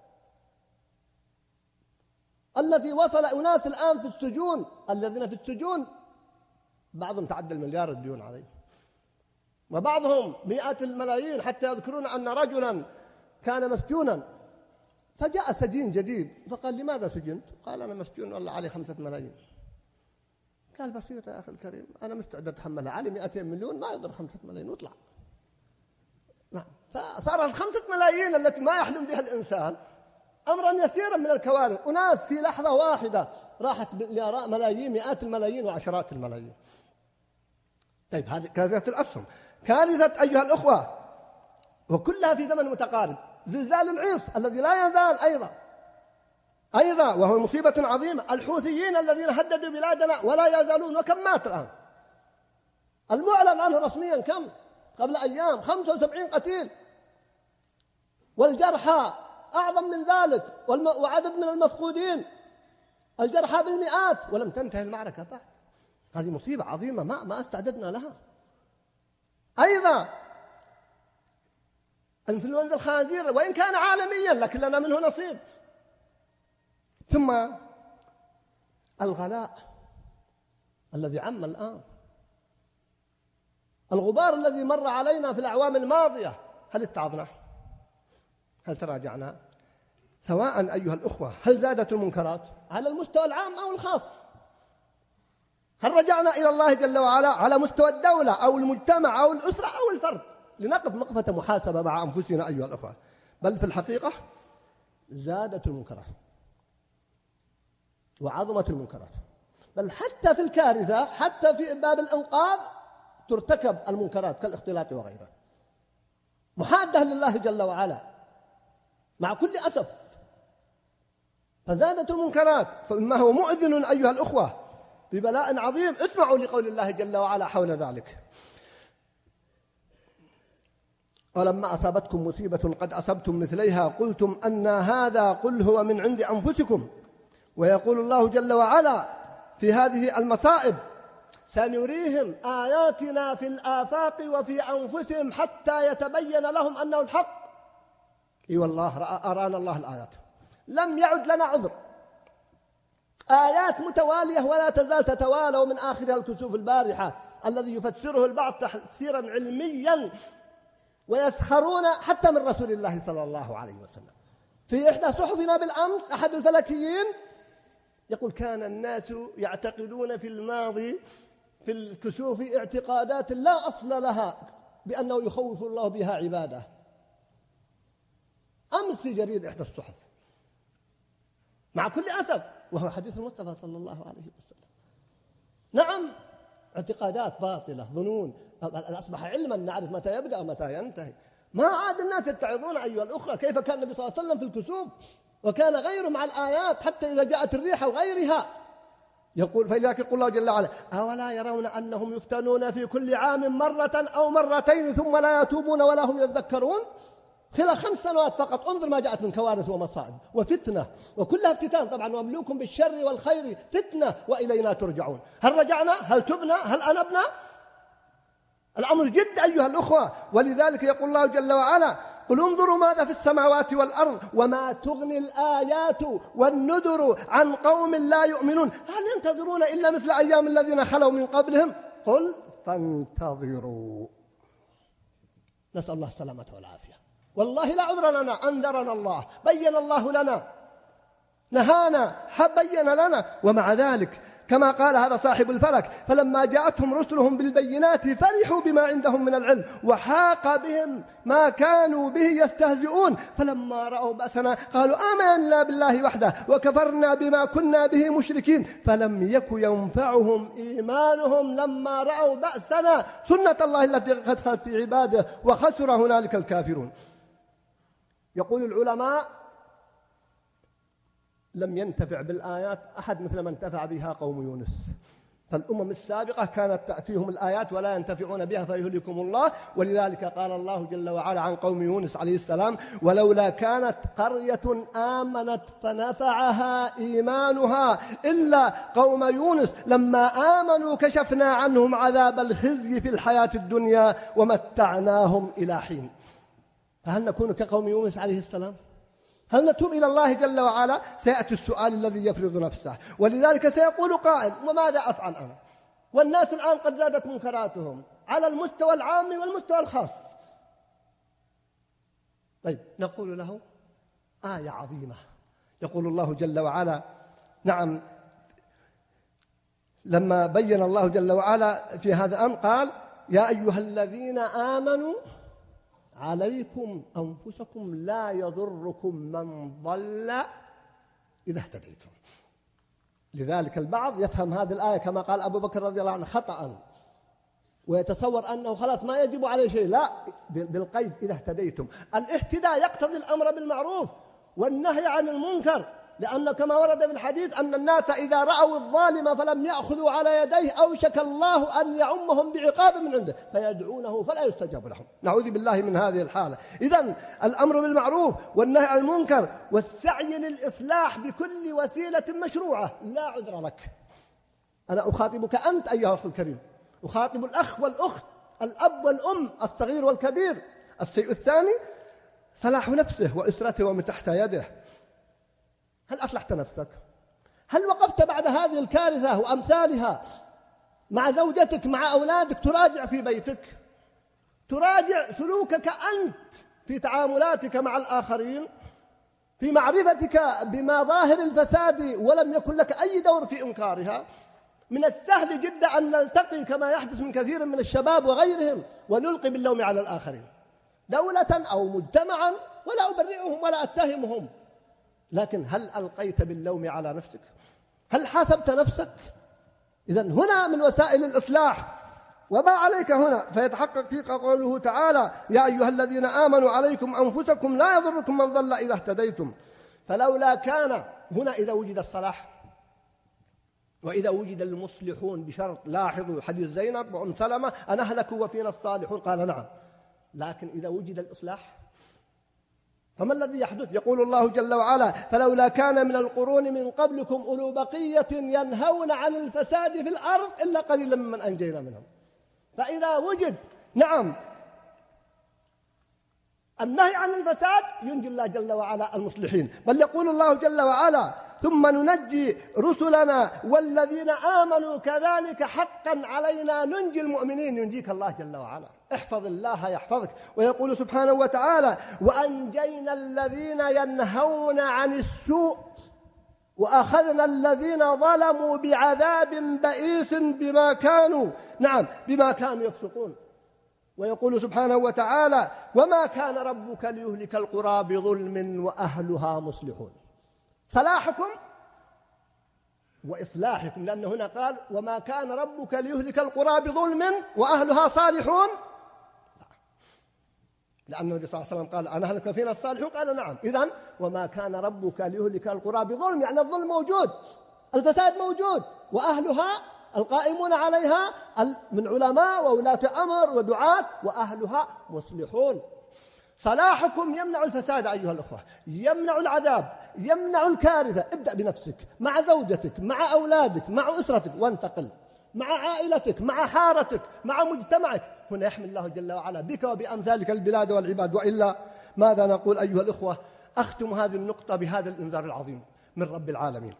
الذي وصل أناس الآن في السجون، الذين في السجون بعضهم تعدى المليار الديون عليه، وبعضهم مئات الملايين، حتى يذكرون أن رجلا كان مسجونا فجاء سجين جديد فقال لماذا سجنت؟ قال أنا مسجون والله علي 5 ملايين. قال بسيطة يا أخي الكريم، أنا مستعد أتحملها، علي 200 مليون ما يضر 5 ملايين واطلع. نعم، فصار 5 ملايين التي ما يحلم بها الإنسان أمرا يسيرا من الكوارث. أناس في لحظة واحدة راحت ملايين، مئات الملايين وعشرات الملايين. طيب هذه كارثة الأسهم. كارثة أيها الأخوة، وكلها في زمن متقارب، زلزال العيص الذي لا يزال أيضا وهو مصيبة عظيمة. الحوثيين الذين هددوا بلادنا ولا يزالون، وكم مات الآن المعلن عنه رسميا كم قبل أيام؟ 75 قتيل، والجرحى أعظم من ذلك، وعدد من المفقودين الجرحى بالمئات، ولم تنتهي المعركة بعد. هذه مصيبة عظيمة ما استعددنا لها. أيضا انفلونزا الخنازير، وإن كان عالميا لكن لنا منه نصيب. ثم الغلاء الذي عم الآن، الغبار الذي مر علينا في الأعوام الماضية، هل اتعظنا؟ هل تراجعنا؟ سواء أيها الأخوة، هل زادت المنكرات على المستوى العام أو الخاص؟ هل رجعنا إلى الله جل وعلا على مستوى الدولة أو المجتمع أو الأسرة أو الفرد لنقف وقفة محاسبة مع أنفسنا أيها الأخوة؟ بل في الحقيقة زادت المنكرات وعظمت المنكرات، بل حتى في الكارثة، حتى في باب الإنقاذ ترتكب المنكرات كالاختلاط وغيره، محادة لله جل وعلا مع كل أسف. فزادت المنكرات، فإما هو مؤذن أيها الأخوة ببلاء عظيم. اسمعوا لقول الله جل وعلا حول ذلك: ولما أصابتكم مصيبة قد أصبتم مثليها قلتم أن هذا قل هو من عند أنفسكم. ويقول الله جل وعلا في هذه المصائب: سنريهم آياتنا في الآفاق وفي أنفسهم حتى يتبين لهم أنه الحق. إي والله أرانا الله الآيات، لم يعد لنا عذر. آيات متوالية ولا تزال تتوالى، ومن آخرها الكسوف البارحة الذي يفسره البعض تفسيرا علميا، ويسخرون حتى من رسول الله صلى الله عليه وسلم. في إحدى صحفنا بالأمس أحد الفلكيين يقول: كان الناس يعتقدون في الماضي في الكسوف اعتقادات لا أصل لها بأنه يخوف الله بها عباده. أمس في جريد إحدى الصحف، مع كل أسف، وهو حديث المصطفى صلى الله عليه وسلم. نعم، اعتقادات باطلة، ظنون، أصبح علما نعرف متى يبدأ ومتى ينتهي. ما عاد الناس يتعظون أيها الأخرى كيف كان النبي صلى الله عليه وسلم في الكسوف، وكان غيره مع الآيات حتى إذا جاءت الريح وغيرها. يقول: فلذلك يقول الله جل وعلا: أولا يرون أنهم يفتنون في كل عام مرة أو مرتين ثم لا يتوبون ولا هم يذكرون. خلال 5 سنوات فقط انظر ما جاءت من كوارث ومصائب وفتنة، وكلها افتتان طبعا، وأبلوكم بالشر والخير فتنة وإلينا ترجعون. هل رجعنا؟ هل تبنا؟ هل أنبنا؟ الأمر جد أيها الأخوة. ولذلك يقول الله جل وعلا: قل انظروا ماذا في السماوات والأرض وما تغني الآيات والنذر عن قوم لا يؤمنون هل ينتظرون إلا مثل أيام الذين خلوا من قبلهم قل فانتظروا. نسأل الله السلامة والعافية. والله لا عذر لنا، أنذرنا الله، بين الله لنا، نهانا، بين لنا، ومع ذلك كما قال هذا صاحب الفلك: فلما جاءتهم رسلهم بالبينات فرحوا بما عندهم من العلم وحاق بهم ما كانوا به يستهزئون فلما رأوا بأسنا قالوا آمنا بالله وحده وكفرنا بما كنا به مشركين فلم يك ينفعهم إيمانهم لما رأوا بأسنا سنة الله التي قد خلت في عباده وخسر هنالك الكافرون. يقول العلماء: لم ينتفع بالآيات أحد مثل ما انتفع بها قوم يونس. فالأمم السابقة كانت تأتيهم الآيات ولا ينتفعون بها فيهلكم الله. ولذلك قال الله جل وعلا عن قوم يونس عليه السلام: ولولا كانت قرية آمنت فنفعها إيمانها إلا قوم يونس لما آمنوا كشفنا عنهم عذاب الخزي في الحياة الدنيا ومتعناهم إلى حين. فهل نكون كقوم يونس عليه السلام؟ هل نتوب إلى الله جل وعلا؟ سيأتي السؤال الذي يفرض نفسه. ولذلك سيقول قائل: وماذا أفعل أنا؟ والناس الآن قد زادت منكراتهم على المستوى العام والمستوى الخاص. طيب نقول له آية عظيمة. يقول الله جل وعلا: نعم، لما بين الله جل وعلا في هذا الأمر قال: يا أيها الذين آمنوا عليكم أنفسكم لا يضركم من ضل إذا اهتديتم. لذلك البعض يفهم هذه الآية كما قال أبو بكر رضي الله عنه خطأ، ويتصور أنه خلاص ما يجب عليه شيء. لا، بالقيد إذا اهتديتم. الاهتداء يقتضي الأمر بالمعروف والنهي عن المنكر، لأن كما ورد في الحديث أن الناس إذا رأوا الظالم فلم يأخذوا على يديه أوشك الله أن يعمهم بعقاب من عنده فيدعونه فلا يستجاب لهم. نعوذ بالله من هذه الحالة. إذن الأمر بالمعروف والنهي عن المنكر والسعي للإصلاح بكل وسيلة مشروعة لا عذر لك. أنا أخاطبك أنت أيها الأخ الكريم، أخاطب الأخ والأخت، الأب والأم، الصغير والكبير. الشيء الثاني صلاح نفسه وأسرته ومن تحت يده. هل أصلحت نفسك؟ هل وقفت بعد هذه الكارثة وأمثالها مع زوجتك مع أولادك تراجع في بيتك، تراجع سلوكك أنت في تعاملاتك مع الآخرين، في معرفتك بمظاهر الفساد ولم يكن لك أي دور في إنكارها؟ من السهل جدا أن نلتقي كما يحدث من كثير من الشباب وغيرهم ونلقي باللوم على الآخرين دولة أو مجتمعا، ولا أبرئهم ولا أتهمهم، لكن هل ألقيت باللوم على نفسك؟ هل حاسبت نفسك؟ إذن هنا من وسائل الإصلاح. وما عليك هنا فيتحقق فيك قوله تعالى: يا أيها الذين آمنوا عليكم أنفسكم لا يضركم من ضل إذا اهتديتم. فلولا كان هنا إذا وجد الصلاح وإذا وجد المصلحون بشرط. لاحظوا حديث زينب وأم سلمة: أن أهلكوا وفينا الصالحون، قال نعم. لكن إذا وجد الإصلاح فما الذي يحدث؟ يقول الله جل وعلا: فلولا كان من القرون من قبلكم أولو بقية ينهون عن الفساد في الأرض إلا قليلا ممن أنجينا منهم. فإذا وجد نعم النهي عن الفساد ينجي الله جل وعلا المصلحين. بل يقول الله جل وعلا: ثم ننجي رسلنا والذين آمنوا كذلك حقا علينا ننجي المؤمنين. ينجيك الله جل وعلا. احفظ الله يحفظك. ويقول سبحانه وتعالى: وأنجينا الذين ينهون عن السوء وأخذنا الذين ظلموا بعذاب بئيس بما كانوا يفسقون. ويقول سبحانه وتعالى: وما كان ربك ليهلك القرى بظلم وأهلها مصلحون. صلاحكم وإصلاحكم، لأن هنا قال: وما كان ربك ليهلك القرى بظلم وأهلها صالحون، لأن النبي صلى الله عليه وسلم قال: أنا أهلك فينا الصالحون، قال نعم. إذن وما كان ربك ليهلك القرى بظلم، يعني الظلم موجود، الفساد موجود، وأهلها القائمون عليها من علماء وولاة أمر ودعاة وأهلها مصلحون. صلاحكم يمنع الفساد أيها الأخوة، يمنع العذاب، يمنع الكارثة. ابدأ بنفسك، مع زوجتك، مع أولادك، مع أسرتك، وانتقل مع عائلتك، مع حارتك، مع مجتمعك. هنا يحمي الله جل وعلا بك وبأمثالك البلاد والعباد. وإلا ماذا نقول أيها الأخوة؟ أختم هذه النقطة بهذا الإنذار العظيم من رب العالمين: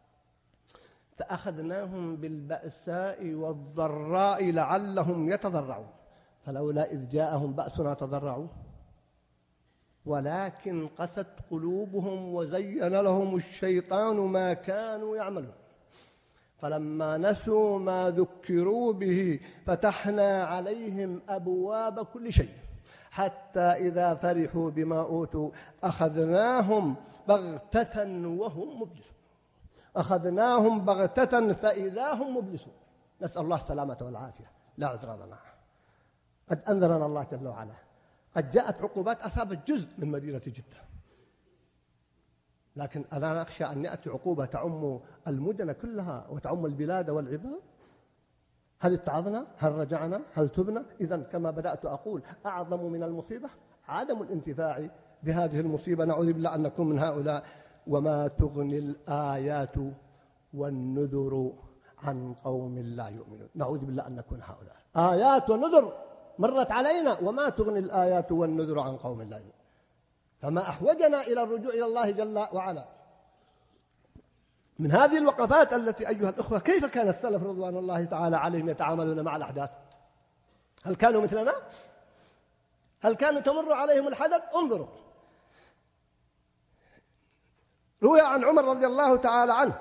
فأخذناهم بالبأساء والضراء لعلهم يتضرعون فلولا إذ جاءهم بأسنا تضرعوا ولكن قست قلوبهم وزين لهم الشيطان ما كانوا يعملون فلما نسوا ما ذكروا به فتحنا عليهم أبواب كل شيء حتى إذا فرحوا بما أوتوا أخذناهم بغتة وهم مبلسون. أخذناهم بغتة فإذا هم مبلسون. نسأل الله السلامة والعافية. لا عذر لنا. قد أنذرنا الله جل وعلا. قد جاءت عقوبات أصابت جزء من مدينة جدة، لكن ألا نخشى أن يأتي عقوبة تعم المدن كلها وتعم البلاد والعباد؟ هل اتعظنا؟ هل رجعنا؟ هل تبنا؟ إذن كما بدأت أقول، أعظم من المصيبة عدم الانتفاع بهذه المصيبة. نعوذ بالله أن نكون من هؤلاء. وما تغني الآيات والنذر عن قوم لا يؤمنون. نعوذ بالله أن نكون هؤلاء. آيات ونذر مرت علينا، وما تغني الآيات والنذر عن قوم لا يؤمنون. فما أحوجنا إلى الرجوع إلى الله جل وعلا. من هذه الوقفات التي أيها الأخوة، كيف كان السلف رضوان الله تعالى عليهم يتعاملون مع الأحداث؟ هل كانوا مثلنا؟ هل كانوا تمر عليهم الحدث؟ انظروا، روي عن عمر رضي الله تعالى عنه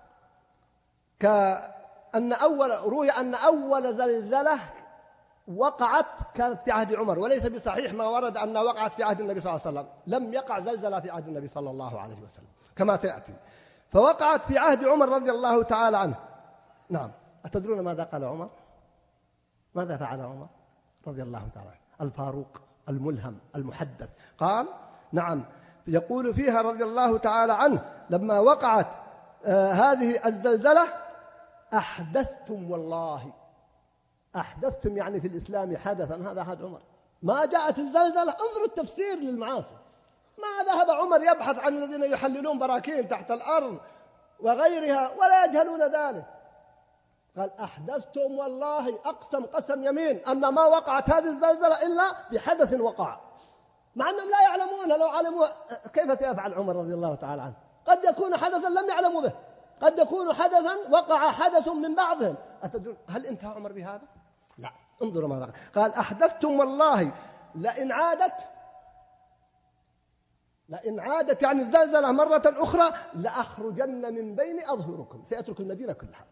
روي أن أول زلزلة وقعت كانت في عهد عمر، وليس بصحيح ما ورد أنها وقعت في عهد النبي صلى الله عليه وسلم. لم يقع زلزلة في عهد النبي صلى الله عليه وسلم كما سيأتي، فوقعت في عهد عمر رضي الله تعالى عنه. نعم، أتدرون ماذا قال عمر؟ ماذا فعل عمر رضي الله تعالى عنه؟ الفاروق الملهم المحدث قال: نعم، يقول فيها رضي الله تعالى عنه لما وقعت هذه الزلزلة: أحدثتم، والله أحدثتم يعني في الإسلام حدثا. هذا حد عمر. ما جاءت الزلزلة، انظروا التفسير للمعاصي. ما ذهب عمر يبحث عن الذين يحللون براكين تحت الأرض وغيرها ولا يجهلون ذلك. قال: أحدثتم، والله أقسم قسم يمين أن ما وقعت هذه الزلزلة إلا بحدث وقع، مع أنهم لا يعلمون. لو علموا كيف سيفعل عمر رضي الله تعالى عنه؟ قد يكون حدثا لم يعلموا به، قد يكون حدثا وقع حدث من بعضهم. أتدرون هل انتهى عمر بهذا؟ لا. انظروا ماذا قال: أحدثتم، والله لئن عادت يعني الزلزلة مرة أخرى لأخرجن من بين أظهركم، سيترك المدينة كلها.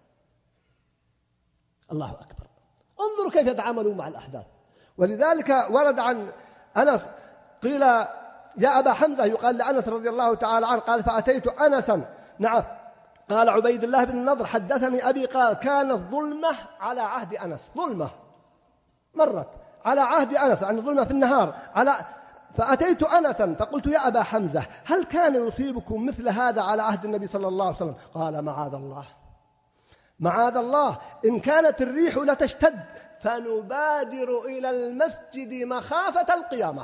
الله أكبر. انظروا كيف يتعاملون مع الأحداث. ولذلك ورد عن أنس قيل: يا أبا حمزة، يقال لأنس رضي الله تعالى عنه، قال: فأتيت أنسا. نعم، قال عبيد الله بن النضر: حدثني أبي قال: كانت ظلمة على عهد أنس. ظلمة مرت على عهد أنس، يعني ظلمة في النهار. فأتيت أنسا فقلت: يا أبا حمزة، هل كان يصيبكم مثل هذا على عهد النبي صلى الله عليه وسلم؟ قال: معاذ الله، معاذ الله، إن كانت الريح لتشتد فنبادر إلى المسجد مخافة القيامة.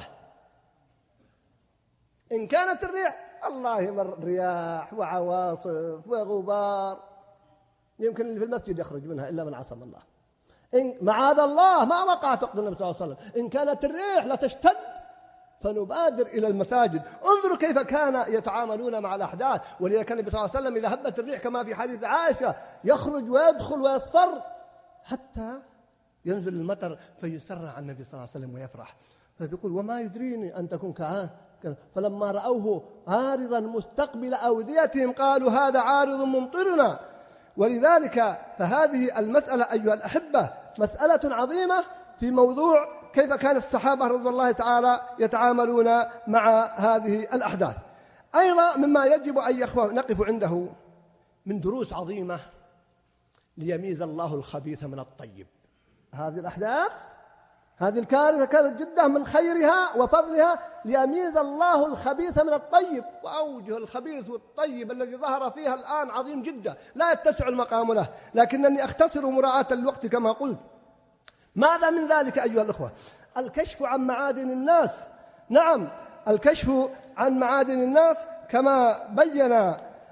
إن كانت الريح، الله يمر رياح وعواصف وغبار، يمكن اللي في المسجد يخرج منها إلا من عصم الله. معاذ الله، ما وقعت وقت النبي صلى الله عليه وسلم. إن كانت الريح لتشتد فنبادر إلى المساجد. انظروا كيف كان يتعاملون مع الأحداث. ولذلك كان النبي صلى الله عليه وسلم إذا هبت الريح كما في حديث عائشة يخرج ويدخل ويصفر حتى ينزل المطر فيسرع النبي صلى الله عليه وسلم ويفرح، فيقول: وما يدريني أن تكون كعاد. فلما رأوه عارضا مستقبل أوديتهم قالوا: هذا عارض ممطرنا. ولذلك فهذه المسألة أيها الأحبة مسألة عظيمة في موضوع كيف كان الصحابة رضي الله تعالى يتعاملون مع هذه الأحداث. أيضا مما يجب أن نقف عنده من دروس عظيمة ليميز الله الخبيث من الطيب. هذه الأحداث، هذه الكارثة كانت جدا من خيرها وفضلها ليميز الله الخبيث من الطيب. وأوجه الخبيث والطيب الذي ظهر فيها الآن عظيم جدا، لا يتسع المقام له، لكنني أختصر مراعاة الوقت كما قلت. ماذا من ذلك أيها الأخوة؟ الكشف عن معادن الناس نعم، الكشف عن معادن الناس كما بين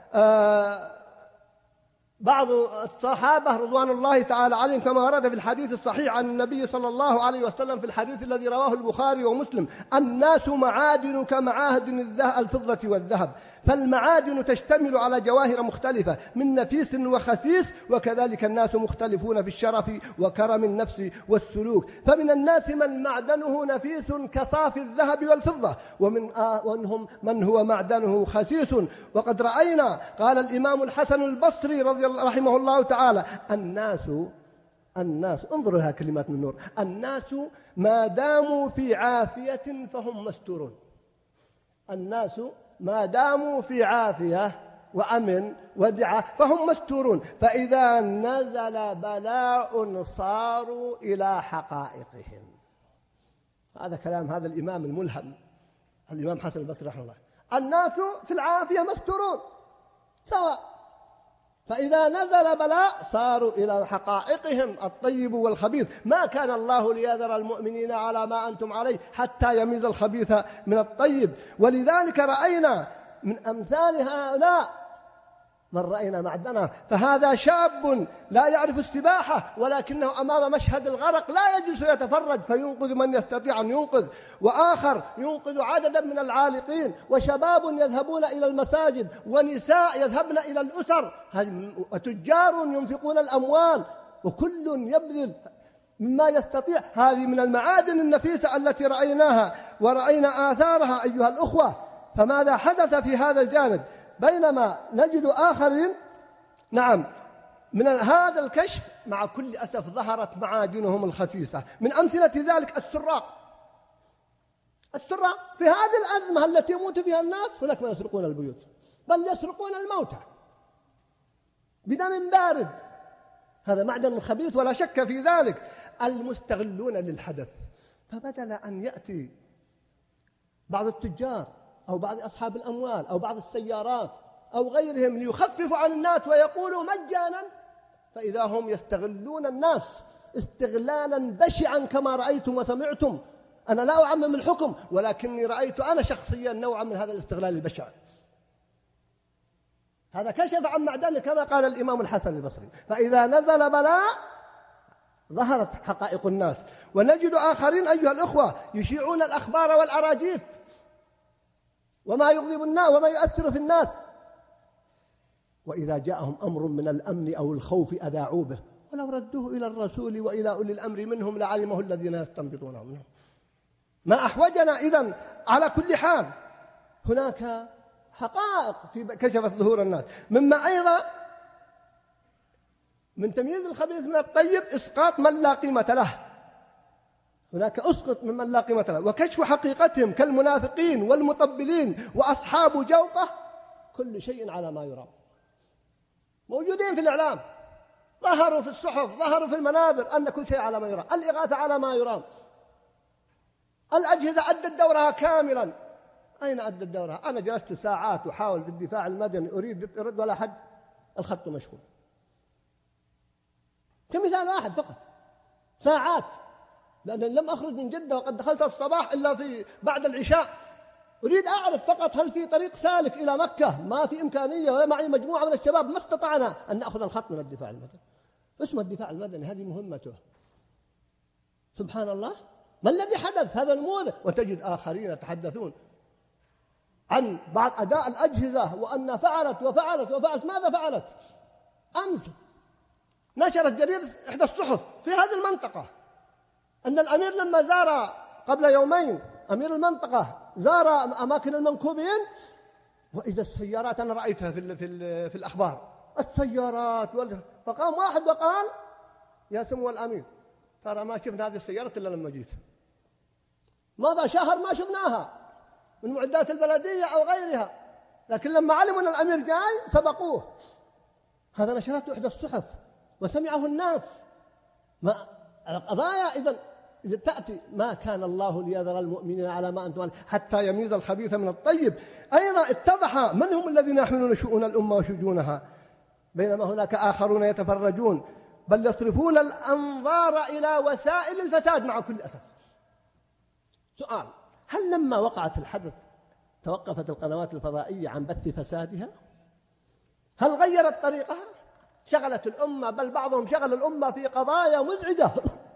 بعض الصحابة رضوان الله تعالى عليهم كما ورد في الحديث الصحيح عن النبي صلى الله عليه وسلم في الحديث الذي رواه البخاري ومسلم: الناس معادن كمعادن الفضة والذهب. فالمعادن تشتمل على جواهر مختلفة من نفيس وخسيس، وكذلك الناس مختلفون في الشرف وكرم النفس والسلوك. فمن الناس من معدنه نفيس كصافي الذهب والفضة، ومنهم من هو معدنه خسيس. وقد رأينا، قال الإمام الحسن البصري رحمه الله تعالى: الناس انظروا لها كلمات من نور: الناس ما داموا في عافية فهم مستورون. الناس ما داموا في عافية وأمن ودعة فهم مستورون، فإذا نزل بلاء صاروا إلى حقائقهم. هذا كلام هذا الإمام الملهم الإمام حسن البصري رحمه الله. الناس في العافية مستورون سواء، فإذا نزل بلاء صاروا إلى حقائقهم الطيب والخبيث. ما كان الله ليذر المؤمنين على ما أنتم عليه حتى يميز الخبيث من الطيب. ولذلك رأينا من أمثال هؤلاء من رأينا معدنا، فهذا شاب لا يعرف السباحة ولكنه أمام مشهد الغرق لا يجلس يتفرج فينقذ من يستطيع أن ينقذ، وآخر ينقذ عددا من العالقين، وشباب يذهبون إلى المساجد، ونساء يذهبن إلى الأسر، وتجار ينفقون الأموال، وكل يبذل مما يستطيع. هذه من المعادن النفيسة التي رأيناها ورأينا آثارها أيها الأخوة. فماذا حدث في هذا الجانب؟ بينما نجد آخرين نعم من هذا الكشف مع كل أسف ظهرت معادنهم الخسيسة. من أمثلة ذلك السراق في هذه الأزمة التي يموت فيها الناس هناك من يسرقون البيوت، بل يسرقون الموتى بدم بارد. هذا معدن خبيث ولا شك في ذلك. المستغلون للحدث، فبدل أن يأتي بعض التجار أو بعض أصحاب الأموال أو بعض السيارات أو غيرهم ليخففوا عن الناس ويقولوا مجانا، فإذا هم يستغلون الناس استغلالا بشعا كما رأيتم وسمعتم. أنا لا أعمم الحكم، ولكني رأيت أنا شخصيا نوعا من هذا الاستغلال البشع. هذا كشف عن معدنه كما قال الإمام الحسن البصري: فإذا نزل بلاء ظهرت حقائق الناس. ونجد آخرين أيها الأخوة يشيعون الأخبار والأراجيف وما يغضب الناس وما يؤثر في الناس، وإذا جاءهم أمر من الأمن أو الخوف أذاعوا به، ولو ردوه إلى الرسول وإلى أولي الأمر منهم لعلمه الذين يستنبطونه منهم. ما أحوجنا إذن على كل حال هناك حقائق كشفت ظهور الناس. مما أيضا من تمييز الخبيث من الطيب إسقاط من لا قيمة له. هناك أسقط ممن لا قيمة له، وكشف حقيقتهم كالمنافقين والمطبلين وأصحاب جوقة. كل شيء على ما يرام، موجودين في الإعلام، ظهروا في الصحف، ظهروا في المنابر، أن كل شيء على ما يرام. الإغاثة على ما يرام. الأجهزة أدت دورها كاملا. أين أدت دورها؟ أنا جلست ساعات أحاول بالدفاع المدني أريد أرد ولا حد، الخط مشغول. كمثال واحد فقط، ساعات، لأن لم أخرج من جدة وقد دخلت الصباح إلا في بعد العشاء. أريد أعرف فقط هل في طريق سالك إلى مكة. ما في إمكانية، ولا معي مجموعة من الشباب، ما استطعنا أن نأخذ الخط من الدفاع المدني. اسمه الدفاع المدني، هذه مهمته. سبحان الله، ما الذي حدث؟ هذا نموذج. وتجد آخرين يتحدثون عن بعض أداء الأجهزة وأن فعلت وفعلت وفعلت. ماذا فعلت؟ أمس نشرت جريدة إحدى الصحف في هذه المنطقة أن الأمير لما زار قبل يومين، أمير المنطقة زار أماكن المنكوبين، وإذا السيارات أنا رأيتها في الأخبار، السيارات فقام واحد وقال: يا سمو الأمير، ترى ما شفنا هذه السيارة إلا لما جيت. ماذا شهر ما شفناها من معدات البلدية أو غيرها، لكن لما علموا أن الأمير جاي سبقوه. هذا نشرته إحدى الصحف وسمعه الناس. ما القضايا إذا تأتي: ما كان الله ليذر المؤمنين على ما أنتم عليه حتى يميز الخبيث من الطيب. أيضا اتضح من هم الذين يحملون شؤون الأمة وشجونها، بينما هناك آخرون يتفرجون بل يصرفون الأنظار إلى وسائل الفساد مع كل أسف. سؤال: هل لما وقعت الحدث توقفت القنوات الفضائية عن بث فسادها؟ هل غيرت طريقها؟ شغلت الأمة، بل بعضهم شغل الأمة في قضايا مزعجة.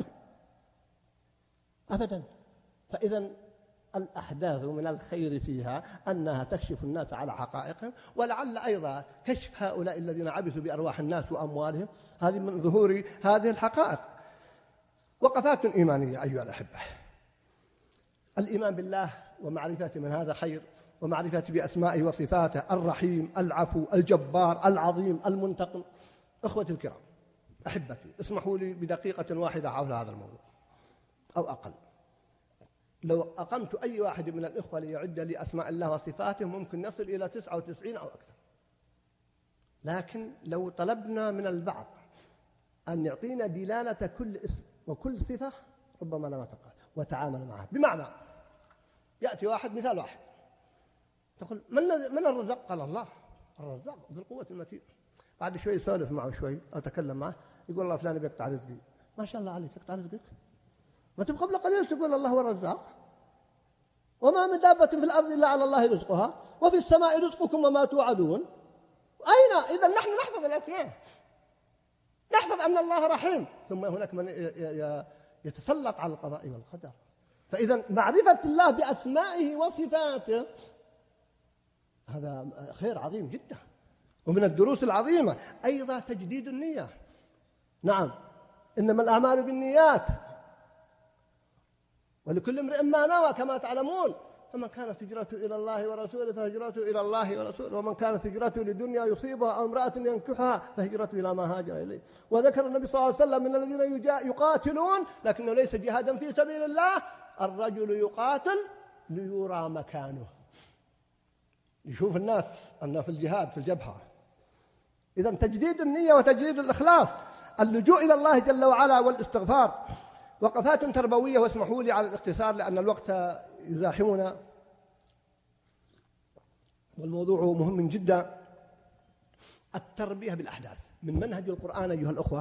أبدا. فإذا الأحداث من الخير فيها أنها تكشف الناس على حقائقهم، ولعل أيضا كشف هؤلاء الذين عبثوا بأرواح الناس وأموالهم هذه من ظهور هذه الحقائق. وقفات إيمانية أيها الأحبة. الإيمان بالله ومعرفة من هذا خير، ومعرفة بأسمائه وصفاته: الرحيم، العفو، الجبار، العظيم، المنتقم. أخوتي الكرام، أحبتي، اسمحوا لي بدقيقة واحدة حول هذا الموضوع أو أقل. لو أقمت أي واحد من الإخوة ليعد لي أسماء الله وصفاته ممكن نصل إلى 99 أو أكثر. لكن لو طلبنا من البعض أن يعطينا دلالة كل اسم وكل صفة ربما لا نتقال وتعامل معها. بمعنى يأتي واحد، مثال واحد، تقول من الرزاق؟ قال الله الرزاق ذو القوة المتين. بعد شوي يسولف معه شوي أو أتكلم معه، يقول الله فلان بيقطع رزقي. ما شاء الله عليك، يقطع رزقك؟ ما تبقى قبل قليل تقول الله هو الرزاق، وما من دابة في الأرض إلا على الله رزقها، وفي السماء رزقكم وما توعدون. أين؟ إذا نحن نحفظ الأسماء، نحفظ أن الله رحيم، ثم هناك من يتسلط على القضاء والقدر. فإذا معرفة الله بأسمائه وصفاته هذا خير عظيم جدا. ومن الدروس العظيمة أيضا تجديد النية. نعم، إنما الأعمال بالنيات ولكل امرئ ما نوى كما تعلمون. فمن كانت هجرته إلى الله ورسوله فهجرته إلى الله ورسوله، ومن كانت هجرته لدنيا يصيبها أو امرأة ينكحها فهجرته إلى ما هاجر إليه. وذكر النبي صلى الله عليه وسلم من الذين يقاتلون لكنه ليس جهادا في سبيل الله: الرجل يقاتل ليرى مكانه، يشوف الناس أنه في الجهاد في الجبهة. إذا تجديد النية وتجديد الإخلاص، اللجوء إلى الله جل وعلا والاستغفار. وقفات تربوية، واسمحوا لي على الاختصار لأن الوقت يزاحمنا والموضوع مهم جدا. التربية بالأحداث من منهج القرآن أيها الأخوة،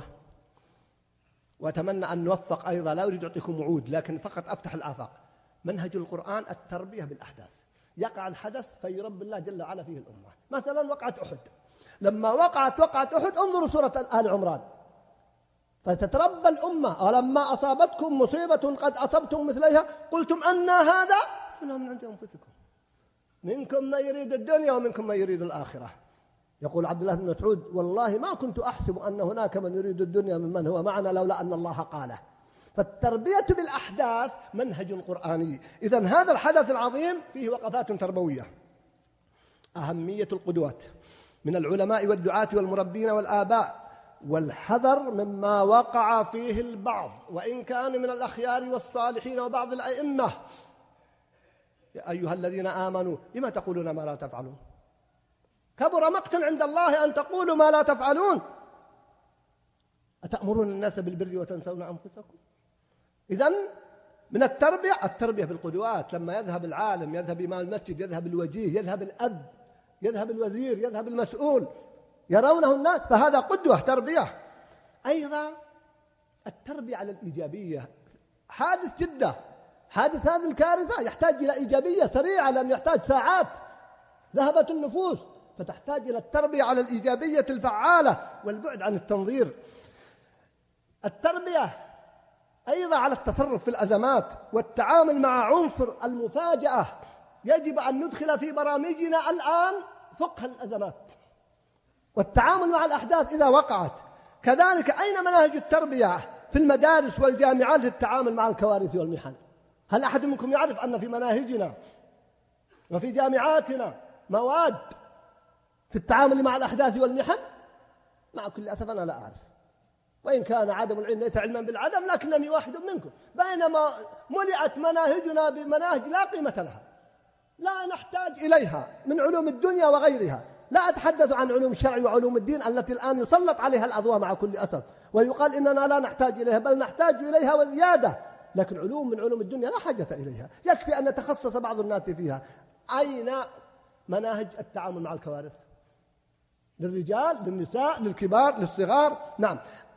وأتمنى أن نوفق أيضا، لا أريد أعطيكم وعود لكن فقط أفتح الآفاق. منهج القرآن التربية بالأحداث. يقع الحدث فيربي الله جل وعلا فيه الأمة. مثلا وقعت أحد، لما وقعت أحد انظروا سورة آل عمران: فتتربى الأمة ولما أصابتكم مصيبة قد أصبتم مثليها قلتم أن هذا؟ قلنا من عند أنفسكم، منكم من يريد الدنيا ومنكم من يريد الآخرة. يقول عبد الله بن مسعود: والله ما كنت أحسب أن هناك من يريد الدنيا ممن هو معنا لولا أن الله قاله. فالتربية بالأحداث منهج قرآني. إذن هذا الحدث العظيم فيه وقفات تربوية. أهمية القدوات من العلماء والدعاة والمربين والآباء، والحذر مما وقع فيه البعض وإن كان من الأخيار والصالحين وبعض الأئمة. يا أيها الذين آمنوا لما تقولون ما لا تفعلون؟ كبر مقتا عند الله أن تقولوا ما لا تفعلون. أتأمرون الناس بالبر وتنسون أنفسكم؟ إذن من التربية بالقدوات. لما يذهب العالم، يذهب إمام المسجد، يذهب الوجيه، يذهب الأب، يذهب الوزير، يذهب المسؤول، يرونه الناس، فهذا قدوة تربية. أيضا التربية على الإيجابية. حادث جدة، حادث هذه الكارثة يحتاج إلى إيجابية سريعة، لم يحتاج ساعات، ذهبت النفوس، فتحتاج إلى التربية على الإيجابية الفعالة والبعد عن التنظير. التربية أيضا على التصرف في الأزمات والتعامل مع عنصر المفاجأة. يجب أن ندخل في برامجنا الآن فقه الأزمات والتعامل مع الأحداث إذا وقعت. كذلك أين مناهج التربية في المدارس والجامعات للتعامل مع الكوارث والمحن؟ هل أحد منكم يعرف أن في مناهجنا وفي جامعاتنا مواد في التعامل مع الأحداث والمحن؟ مع كل أسف أنا لا أعرف، وإن كان عدم العلم ليس علما بالعدم، لكنني واحد منكم. بينما ملئت مناهجنا بمناهج لا قيمة لها، لا نحتاج إليها من علوم الدنيا وغيرها. لا أتحدث عن علوم الشرع وعلوم الدين التي الآن يسلط عليها الأضواء مع كل أسف، ويقال إننا لا نحتاج إليها، بل نحتاج إليها وزيادة. لكن علوم من علوم الدنيا لا حاجة إليها، يكفي أن نتخصص بعض الناس فيها. أين مناهج التعامل مع الكوارث؟ للرجال، للنساء، للكبار، للصغار؟ نعم.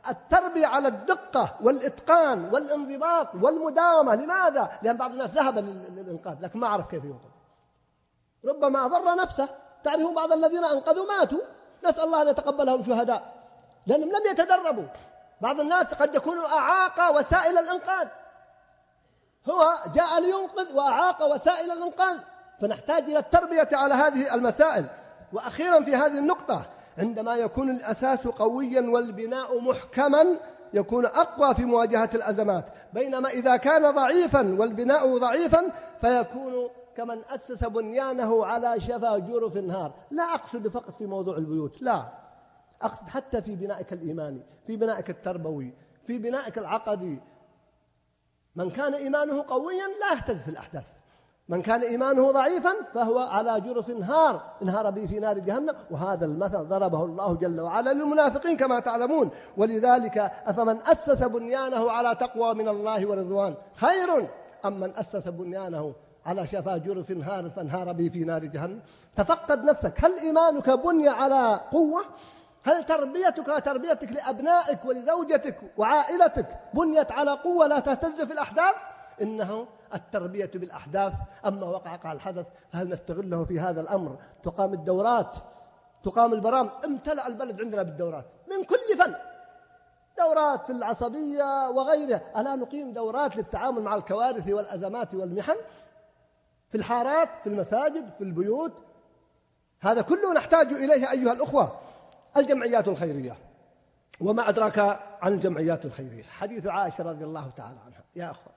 التربية على الدقة والإتقان والانضباط والمداومة. لماذا؟ لأن بعض الناس ذهب للإنقاذ لكن ما عرف كيف ينقذ، ربما ضر نفسه. تعرفون بعض الذين أنقذوا ماتوا، نسأل الله أن يتقبلهم شهداء لأنهم لم يتدربوا. بعض الناس قد يكون أعاق وسائل الإنقاذ، هو جاء لينقذ وأعاق وسائل الإنقاذ. فنحتاج إلى التربية على هذه المسائل. وأخيرا في هذه النقطة، عندما يكون الأساس قويا والبناء محكما يكون أقوى في مواجهة الأزمات، بينما إذا كان ضعيفا والبناء ضعيفا فيكون كمن أسس بنيانه على شفا جرف نهار. لا أقصد فقط في موضوع البيوت، لا، أقصد حتى في بنائك الإيماني، في بنائك التربوي، في بنائك العقدي. من كان إيمانه قويا لا يهتز في الأحداث، من كان إيمانه ضعيفا فهو على جرف انهار به في نار جهنم. وهذا المثل ضربه الله جل وعلا للمنافقين كما تعلمون. ولذلك أفمن أسس بنيانه على تقوى من الله ورضوان خير أم من أسس بنيانه على شفا جرف نهار فانهار به في نار جهنم. تفقد نفسك، هل إيمانك بني على قوة؟ هل تربيتك وتربيتك لأبنائك ولزوجتك وعائلتك بنيت على قوة لا تهتز في الأحداث؟ إنه التربية بالأحداث. أما وقع الحدث هل نستغله في هذا الأمر؟ تقام الدورات، تقام البرامج، امتلأ البلد عندنا بالدورات من كل فن، دورات في العصبية وغيرها. ألا نقيم دورات للتعامل مع الكوارث والأزمات والمحن في الحارات، في المساجد، في البيوت؟ هذا كله نحتاج إليه أيها الأخوة. الجمعيات الخيرية، وما أدراك عن الجمعيات الخيرية؟ حديث عائشة رضي الله تعالى عنها يا أخوة،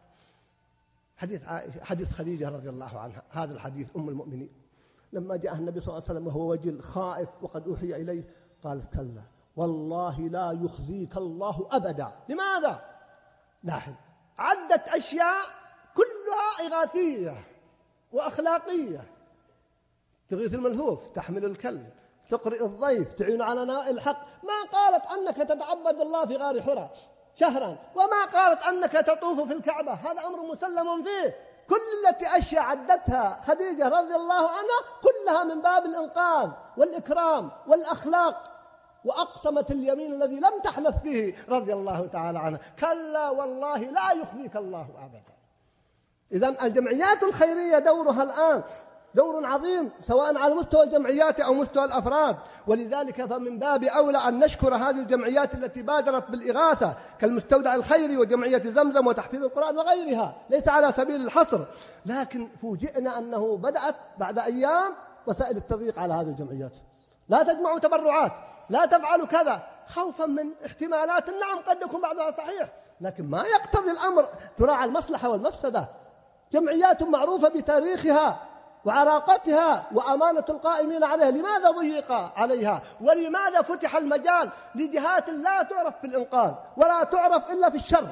حديث خديجة رضي الله عنها. هذا الحديث أم المؤمنين لما جاء النبي صلى الله عليه وسلم وهو وجل خائف وقد أوحي إليه قالت كلا والله لا يخزيك الله أبدا. لماذا؟ لاحظ، عدت أشياء كلها إغاثية وأخلاقية: تغيث الملهوف، تحمل الكلب، تقرئ الضيف، تعين على نواء الحق. ما قالت أنك تتعبد الله في غار حراء شهرا، وما قالت أنك تطوف في الكعبة، هذا أمر مسلم فيه. كل التي أشياء عدتها خديجة رضي الله عنها كلها من باب الإنقاذ والإكرام والأخلاق. وأقسمت اليمين الذي لم تحنث به رضي الله تعالى عنها: كلا والله لا يخزيك الله أبدا. إذن الجمعيات الخيرية دورها الآن دور عظيم، سواء على مستوى الجمعيات أو مستوى الأفراد. ولذلك فمن باب أولى أن نشكر هذه الجمعيات التي بادرت بالإغاثة كالمستودع الخيري وجمعية زمزم وتحفيظ القرآن وغيرها، ليس على سبيل الحصر. لكن فوجئنا أنه بدأت بعد أيام وسائل التضييق على هذه الجمعيات: لا تجمعوا تبرعات، لا تفعلوا كذا، خوفا من احتمالات. نعم قد يكون بعضها صحيح، لكن ما يقتضي الأمر تراعى المصلحة والمفسدة. جمعيات معروفة بتاريخها وعراقتها وأمانة القائمين عليها، لماذا ضيق عليها؟ ولماذا فتح المجال لجهات لا تعرف في الإنقاذ ولا تعرف إلا في الشر؟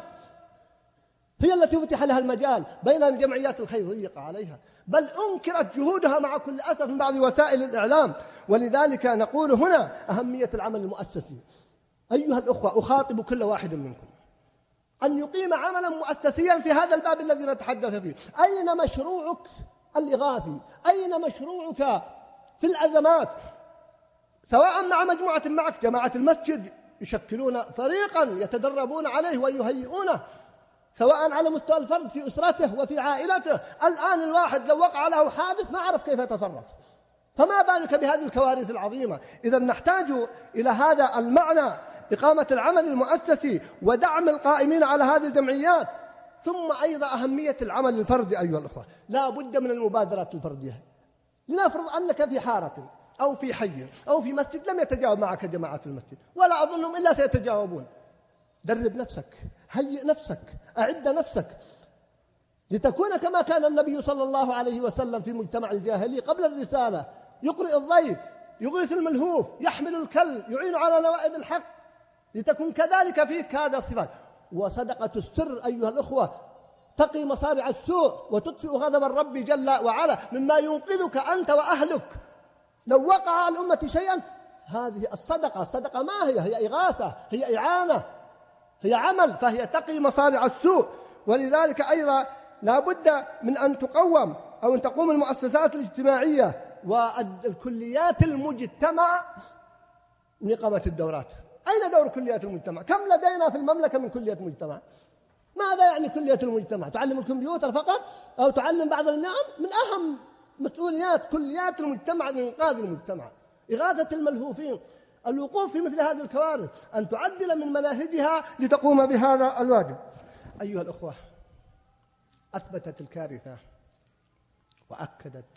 هي التي فتح لها المجال، بين الجمعيات الخير ضيق عليها، بل أنكرت جهودها مع كل أسف من بعض وسائل الإعلام. ولذلك نقول هنا أهمية العمل المؤسسي. أيها الأخوة، أخاطب كل واحد منكم أن يقيم عملا مؤسسيا في هذا الباب الذي نتحدث فيه. أين مشروعك الإغاثي؟ أين مشروعك في الأزمات؟ سواء مع مجموعة معك، جماعة المسجد يشكلون فريقا يتدربون عليه ويهيئونه، سواء على مستوى الفرد في أسرته وفي عائلته. الآن الواحد لو وقع له حادث ما عرف كيف يتصرف، فما بالك بهذه الكوارث العظيمة؟ إذا نحتاج إلى هذا المعنى، إقامة العمل المؤسسي ودعم القائمين على هذه الجمعيات. ثم أيضا أهمية العمل الفردي أيها الأخوة، لا بد من المبادرات الفردية. لنفرض أنك في حارة أو في حي أو في مسجد لم يتجاوب معك جماعة المسجد، ولا أظنهم إلا سيتجاوبون. درب نفسك، هيئ نفسك، أعد نفسك لتكون كما كان النبي صلى الله عليه وسلم في مجتمع الجاهلي قبل الرسالة: يقرئ الضيف، يغيث الملهوف، يحمل الكل، يعين على نوائب الحق. لتكن كذلك فيك هذا الصفات. وصدقة السر أيها الأخوة تقي مصارع السوء وتطفئ غضب الرب جل وعلا، مما ينقذك أنت وأهلك لو وقع على الأمة شيئا. هذه الصدقة ما هي إغاثة، هي إعانة، هي عمل، فهي تقي مصارع السوء. ولذلك أيضا لا بد من أن تقوم أو أن تقوم المؤسسات الاجتماعية والكليات المجتمع من إقامة الدورات. أين دور كليات المجتمع؟ كم لدينا في المملكة من كلية مجتمع؟ ماذا يعني كلية المجتمع؟ تعلم الكمبيوتر فقط أو تعلم بعض النعم؟ من أهم مسؤوليات كليات المجتمع إنقاذ المجتمع، إغاثة الملهوفين، الوقوف في مثل هذه الكوارث، أن تعدل من مناهجها لتقوم بهذا الواجب. أيها الأخوة، أثبتت الكارثة وأكدت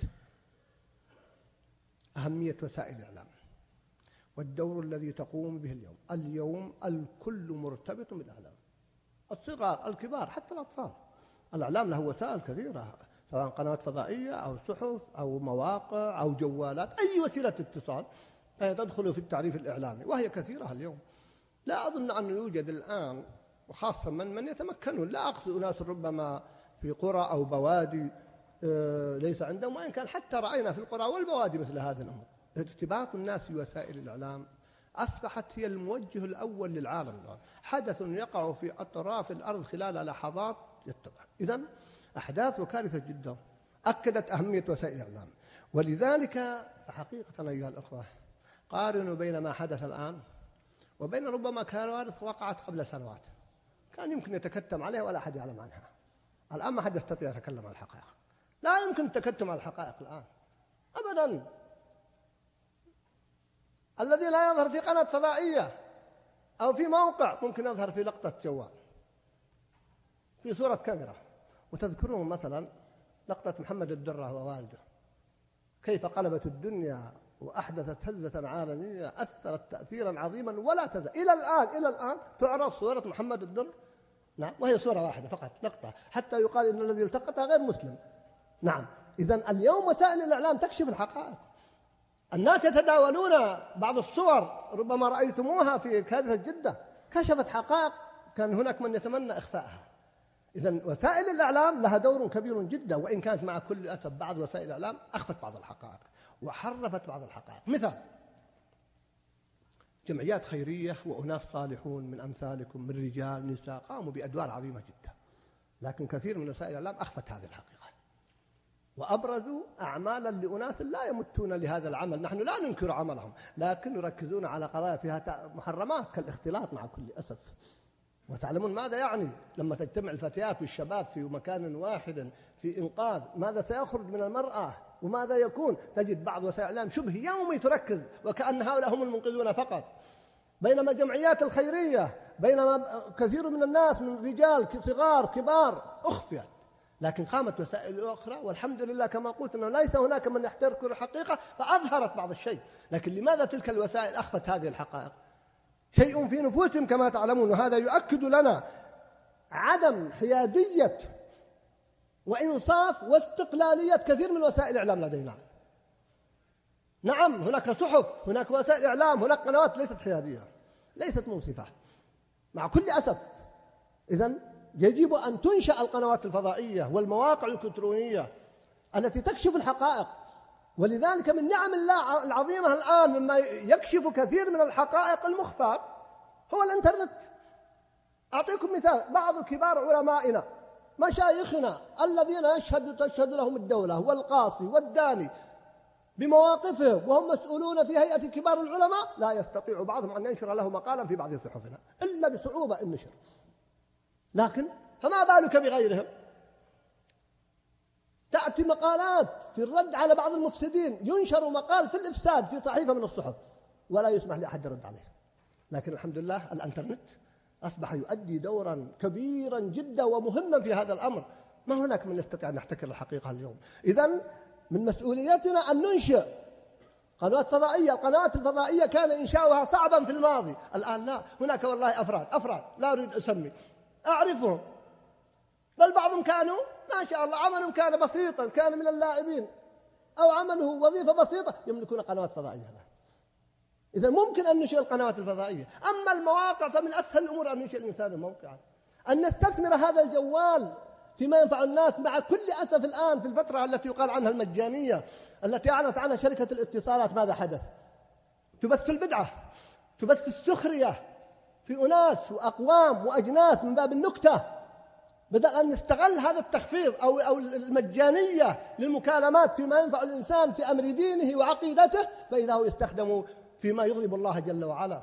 أهمية وسائل الإعلام والدور الذي تقوم به اليوم الكل مرتبط بالإعلام، الصغار الكبار حتى الأطفال. الإعلام له وسائل كثيرة، سواء قنوات فضائية أو صحف أو مواقع أو جوالات، أي وسيلة اتصال تدخل في التعريف الإعلامي، وهي كثيرة اليوم. لا أظن أن يوجد الآن، وخاصة من يتمكنون، لا أقصد أناس ربما في قرى أو بوادي ليس عندهم، وإن كان حتى رأينا في القرى والبوادي مثل هذه الأمور. ارتباط الناس بوسائل الإعلام أصبحت هي الموجه الأول للعالم الآن. حدث يقع في أطراف الأرض خلال لحظات يتبع. إذن أحداث وكارثة جدا أكدت أهمية وسائل الإعلام. ولذلك حقيقة أيها الأخوة، قارنوا بين ما حدث الآن وبين ربما كوارث وقعت قبل سنوات كان يمكن يتكتم عليها ولا أحد يعلم عنها. الآن ما حد يستطيع يتكلم عن الحقائق، لا يمكن التكتم على الحقائق الآن أبدا. الذي لا يظهر في قناة فضائية أو في موقع ممكن يظهر في لقطة جوال، في صورة كاميرا. وتذكرون مثلا لقطة محمد الدرة ووالده، كيف قلبت الدنيا وأحدثت هزة عالمية أثرت تأثيرا عظيما ولا تزال إلى الآن تعرض صورة محمد الدرة. نعم، وهي صورة واحدة فقط، لقطة، حتى يقال إن الذي التقطها غير مسلم. نعم، إذن اليوم وسائل الإعلام تكشف الحقائق. الناس يتداولون بعض الصور ربما رأيتموها في كارثة جدة، كشفت حقائق كان هناك من يتمنى إخفائها. إذن وسائل الإعلام لها دور كبير جدا، وإن كانت مع كل أسف بعض وسائل الإعلام أخفت بعض الحقائق وحرفت بعض الحقائق. مثال، جمعيات خيرية وأناس صالحون من أمثالكم من رجال نساء قاموا بأدوار عظيمة جدا، لكن كثير من وسائل الإعلام أخفت هذه الحقيقة وأبرزوا أعمالا لأناس لا يمتون لهذا العمل. نحن لا ننكر عملهم، لكن يركزون على قضايا فيها محرمات كالاختلاط مع كل أسف. وتعلمون ماذا يعني لما تجتمع الفتيات والشباب في مكان واحد في إنقاذ، ماذا سيخرج من المرأة وماذا يكون. تجد بعض وسائل الإعلام شبه يومي تركز وكأن هؤلاء هم المنقذون فقط، بينما جمعيات الخيرية، بينما كثير من الناس من رجال صغار كبار أخفيت. لكن قامت وسائل أخرى والحمد لله كما قلت أنه ليس هناك من يحترق الحقيقة فأظهرت بعض الشيء. لكن لماذا تلك الوسائل أخفت هذه الحقائق؟ شيء في نفوسهم كما تعلمون، وهذا يؤكد لنا عدم حيادية وإنصاف واستقلالية كثير من وسائل الإعلام لدينا. نعم، هناك صحف، هناك وسائل إعلام، هناك قنوات ليست حيادية، ليست منصفة مع كل أسف. إذن يجب أن تنشأ القنوات الفضائية والمواقع الإلكترونية التي تكشف الحقائق. ولذلك من نعم الله العظيمة الآن مما يكشف كثير من الحقائق المخفاة هو الإنترنت. أعطيكم مثال، بعض كبار علمائنا مشايخنا الذين تشهد لهم الدولة والقاصي والداني بمواقفهم وهم مسؤولون في هيئة كبار العلماء، لا يستطيع بعضهم أن ينشر له مقالا في بعض صحفنا إلا بصعوبة النشر. لكن فما بالك بغيرهم؟ تأتي مقالات في الرد على بعض المفسدين، ينشر مقال في الإفساد في صحيفة من الصحف ولا يسمح لأحد يرد عليه. لكن الحمد لله الإنترنت أصبح يؤدي دورا كبيرا جدا ومهما في هذا الأمر. ما هناك من يستطيع أن يحتكر الحقيقة اليوم. إذن من مسؤوليتنا أن ننشئ قنوات فضائية. القنوات الفضائية كان إنشاؤها صعبا في الماضي، الآن لا. هناك والله أفراد لا أريد أسمي، أعرفهم، بل بعضهم كانوا ما شاء الله عملهم كان بسيطا، كان من اللاعبين أو عمله وظيفة بسيطة يملكون قنوات فضائية. إذا ممكن أن ننشئ القنوات الفضائية. أما المواقع فمن أسهل الأمور أن ينشئ الإنسان موقعا، أن نستثمر هذا الجوال فيما ينفع الناس. مع كل أسف الآن في الفترة التي يقال عنها المجانية التي أعلنت عنها شركة الاتصالات، ماذا حدث؟ تبث البدعة، تبث السخرية في أناس وأقوام وأجناس من باب النكتة، بدل أن نستغل هذا التخفيض أو المجانية للمكالمات فيما ينفع الإنسان في أمر دينه وعقيدته، فإذا هو يستخدم فيما يغضب الله جل وعلا.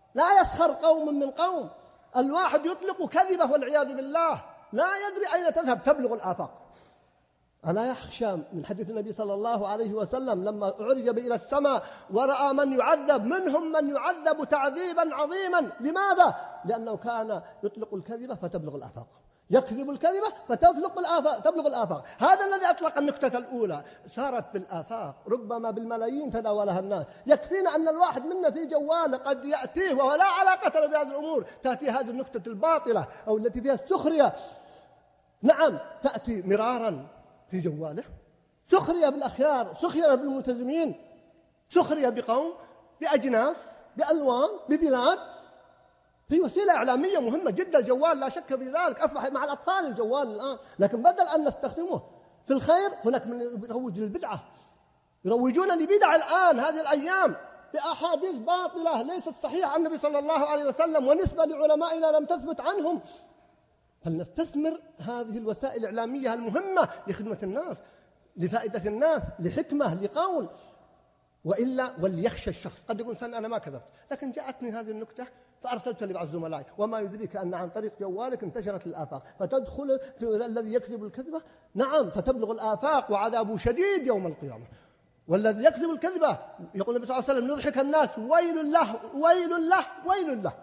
لا يسخر قوم من قوم. الواحد يطلق كذبه والعياذ بالله، لا يدري أين تذهب، تبلغ الآفاق. ألا يخشى من حديث النبي صلى الله عليه وسلم لما عرج إلى السماء ورأى من يعذب، منهم من يعذب تعذيبا عظيما. لماذا؟ لأنه كان يطلق الكذبة فتبلغ الآفاق، يكذب الكذبة فتبلغ الآفاق. هذا الذي أطلق النكتة الأولى، سارت بالآفاق، ربما بالملايين تداولها الناس. يكفينا أن الواحد منا في جواله قد يأتيه وهو لا علاقة له بهذه الأمور، تأتي هذه النكتة الباطلة أو التي فيها السخرية، نعم تأتي مرارا في جواله، سخرية بالأخيار، سخرية بالملتزمين، سخرية بقوم، بأجناس، بألوان، ببلاد، في وسيلة إعلامية مهمة جدا الجوال، لا شك في ذلك، أصبح مع الأطفال الجوال الآن. لكن بدل أن نستخدمه في الخير، هناك من يروج للبدعة، يروجون لبدع الآن هذه الأيام بأحاديث باطلة ليست صحيحة عن النبي صلى الله عليه وسلم، ونسبة لعلمائنا لم تثبت عنهم. فلنستثمر هذه الوسائل الإعلامية المهمة لخدمة الناس، لفائدة الناس، لحكمة، لقول. وإلا وليخشى الشخص، قد يقول إنسان أنا ما كذبت، لكن جاءتني هذه النكتة فأرسلت لبعض زملائي، وما يدريك أن عن طريق جوالك انتشرت الآفاق، فتدخل في الذي يكذب الكذبة، نعم فتبلغ الآفاق وعذابه شديد يوم القيامة. والذي يكذب الكذبة يقول النبي صلى الله عليه وسلم يضحك الناس، ويل له ويل له ويل له.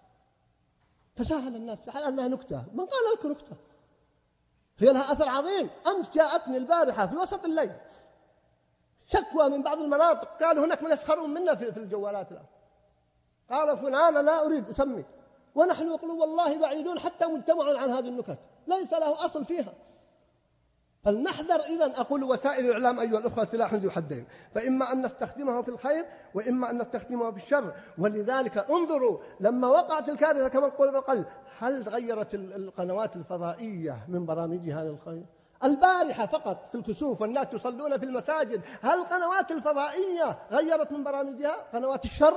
تساهل الناس على أنها نكتة، من قال لك نكتة؟ هي لها أثر عظيم. أمس جاءتني البارحة في وسط الليل شكوى من بعض المناطق، قالوا هناك من يسخرون منا في الجوالات الآن، قال فلان لا أريد أسمي، ونحن نقول والله بعيدون حتى مجتمع عن هذه النكت ليس له أصل فيها. فلنحذر إذن. أقول وسائل الإعلام أيها الأخوة سلاح ذو حدين، فإما أن نستخدمه في الخير وإما أن نستخدمه في الشر. ولذلك انظروا لما وقعت الكارثة كما قال القلب، هل غيرت القنوات الفضائية من برامجها للخير؟ البارحة فقط في الكسوف والناس يصلون في المساجد، هل القنوات الفضائية غيرت من برامجها؟ قنوات الشر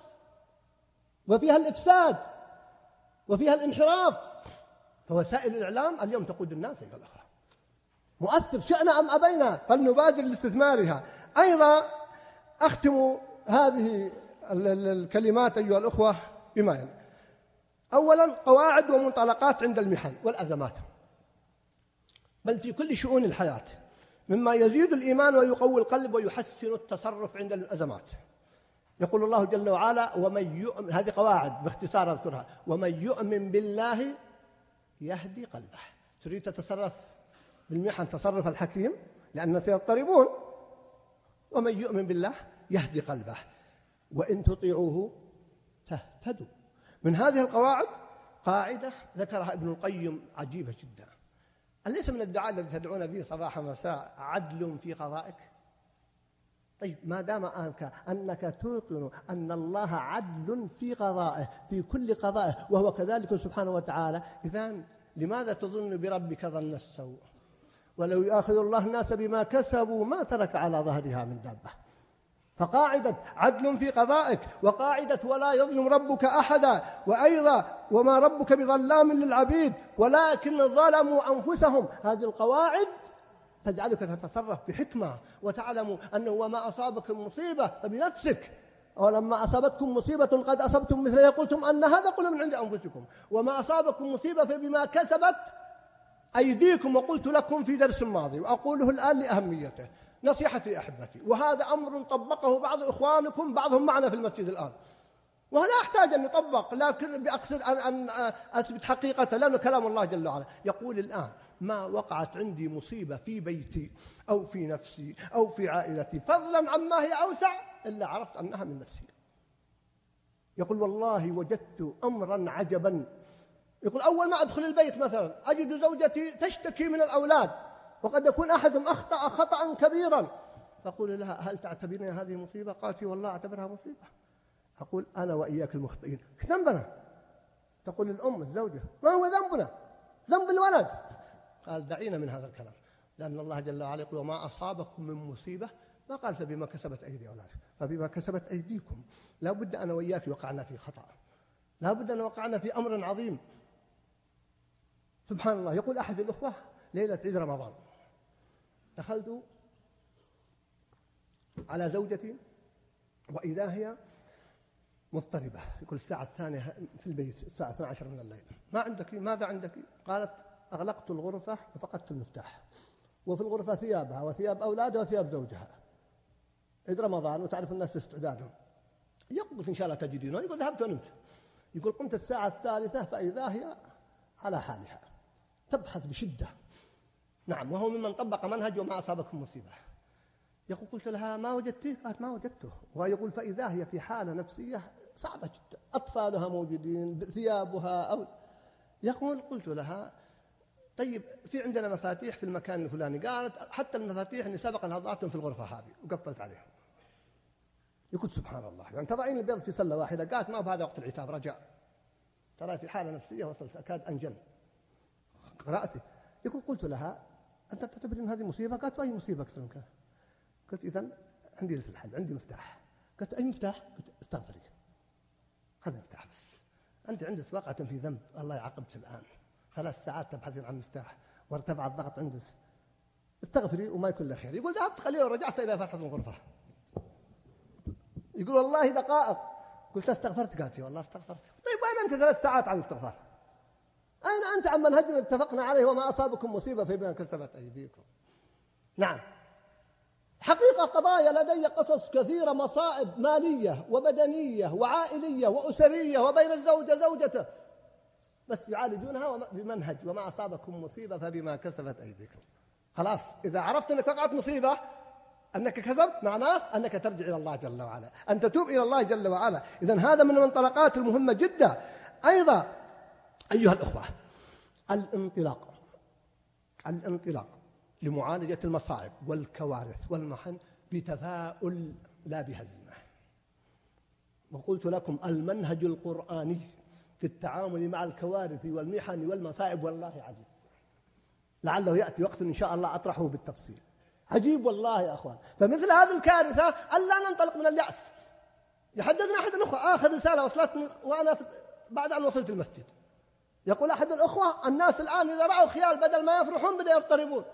وفيها الإفساد وفيها الانحراف. فوسائل الإعلام اليوم تقود الناس إلى الآخرة، مؤثر شئنا أم أبينا، فلنبادر لاستثمارها. أيضا أختم هذه الكلمات أيها الأخوة بما يلي. أولا قواعد ومنطلقات عند المحن والأزمات، بل في كل شؤون الحياة، مما يزيد الإيمان ويقوي القلب ويحسن التصرف عند الأزمات. يقول الله جل وعلا ومن يؤمن، هذه قواعد باختصار أذكرها، ومن يؤمن بالله يهدي قلبه. تريد تتصرف بالمحن تصرف الحكيم لأن سيضطربون، ومن يؤمن بالله يهدي قلبه وإن تطيعوه تهتدوا. من هذه القواعد قاعدة ذكرها ابن القيم عجيبة جدا، أليس من الدعاء الذي تدعون به صباح مساء عدل في قضائك؟ طيب ما دام أنك توقن أن الله عدل في قضائه، في كل قضائه، وهو كذلك سبحانه وتعالى، إذن لماذا تظن بربك ظن السوء؟ ولو يأخذ الله الناس بما كسبوا ما ترك على ظهرها من دابة. فقاعدة عدل في قضائك، وقاعدة ولا يظلم ربك أحدا، وأيضا وما ربك بظلام للعبيد ولكن ظلموا أنفسهم. هذه القواعد تجعلك تتصرف بحكمة، وتعلم أنه وما أصابكم مصيبة فبنفسك، ولما أصابتكم مصيبة قد أصبتم مثلها قلتم أن هذا قل من عند أنفسكم، وما أصابكم مصيبة فبما كسبت أيديكم. وقلت لكم في درس ماضي وأقوله الآن لأهميته، نصيحتي أحبتي، وهذا أمر طبقه بعض إخوانكم بعضهم معنا في المسجد الآن، ولا أحتاج أن يطبق، لكن بأقصد أن أثبت حقيقة، لأنه كلام الله جل وعلا يقول الآن ما وقعت عندي مصيبة في بيتي أو في نفسي أو في عائلتي فضلا عما هي أوسع إلا عرفت أنها من نفسي. يقول والله وجدت أمرا عجبا، يقول أول ما أدخل البيت مثلا أجد زوجتي تشتكي من الأولاد، وقد يكون أحدهم أخطأ خطأ كبيرا، فأقول لها هل تعتبرين هذه مصيبة؟ قالت والله أعتبرها مصيبة. أقول أنا وإياك المخطئين، ذنبنا؟ تقول الأم الزوجة ما هو ذنبنا؟ ذنب الولد. قال دعينا من هذا الكلام، لأن الله جل وعلا يقول وما أصابكم من مصيبة، ما قال فبما كسبت أيدي أولادكم، فبما كسبت أيديكم. لا بد أنا وإياك وقعنا في خطأ، لا بد أن وقعنا في أمر عظيم. سبحان الله. يقول أحد الأخوة ليلة عيد رمضان دخلت على زوجتي وإذا هي مضطربة. يقول الساعة الثانية في البيت، الساعة 12 من الليل. ما عندك؟ ماذا عندك؟ قالت أغلقت الغرفة وفقدت المفتاح، وفي الغرفة ثيابها وثياب أولادها وثياب زوجها. عيد رمضان وتعرف الناس استعدادهم. يقول إن شاء الله تجدينه. يقول ذهبت ونمت. يقول قمت الساعة الثالثة فإذا هي على حالها تبحث بشدة. نعم، وهو ممن طبق منهج وما أصابكم مصيبة. يقول قلت لها ما وجدته؟ قالت ما وجدته. ويقول فإذا هي في حالة نفسية صعبة جدا، أطفالها موجودين، ثيابها أو. يقول قلت لها طيب في عندنا مفاتيح في المكان الفلاني. قالت حتى المفاتيح اللي سبق أنها ضعتهم في الغرفة هذه وقفلت عليهم. يقول سبحان الله، يعني تضعين البيض في سلة واحدة. قالت ما بهذا وقت العتاب، رجاء ترى في حالة نفسية وصلت أكاد أنجن قرأتي. يقول قلت لها أنت تعتبر أن هذه مصيبة؟ قالت أي مصيبة أكثر من كذا؟ قلت إذن عندي لك الحل، عندي مفتاح. قلت أي مفتاح؟ قلت استغفري، هذا مفتاح بس. أنت عندك واقعة في ذنب، الله يعاقبك الآن 3 ساعات تبحثين عن مفتاح وارتفع الضغط عندك، استغفري وما يكون له خير. يقول ذهبت قليلا ورجعت إلى فتحة الغرفة. يقول والله دقائق. قلت استغفرت؟ قالت والله استغفرت. طيب وين أنت 3 ساعات عن الاستغفار؟ أين أنت عن منهجنا اتفقنا عليه وما أصابكم مصيبة فبما كسبت أيديكم؟ نعم، حقيقة قضايا لدي قصص كثيرة، مصائب مالية وبدنية وعائلية وأسرية وبين الزوجة زوجته، بس يعالجونها بمنهج وما أصابكم مصيبة فبما كسبت أيديكم. خلاص إذا عرفت أنك وقعت مصيبة أنك كذبت، معناه أنك ترجع إلى الله جل وعلا، أن تتوب إلى الله جل وعلا. إذن هذا من المنطلقات المهمة جدا. أيضا أيها الأخوة، الانطلاق لمعالجة المصائب والكوارث والمحن بتفاؤل لا بهزيمة. وقلت لكم المنهج القرآني في التعامل مع الكوارث والمحن والمصائب والله عجيب، لعله يأتي وقت إن شاء الله أطرحه بالتفصيل. عجيب والله يا أخوان. فمثل هذه الكارثة ألا ننطلق من اليأس. يحدثنا أحد الأخوة آخر رسالة وصلتني وأنا بعد أن وصلت المسجد، يقول أحد الأخوة الناس الآن إذا رأوا خيال بدل ما يفرحون بدأوا يضطربون،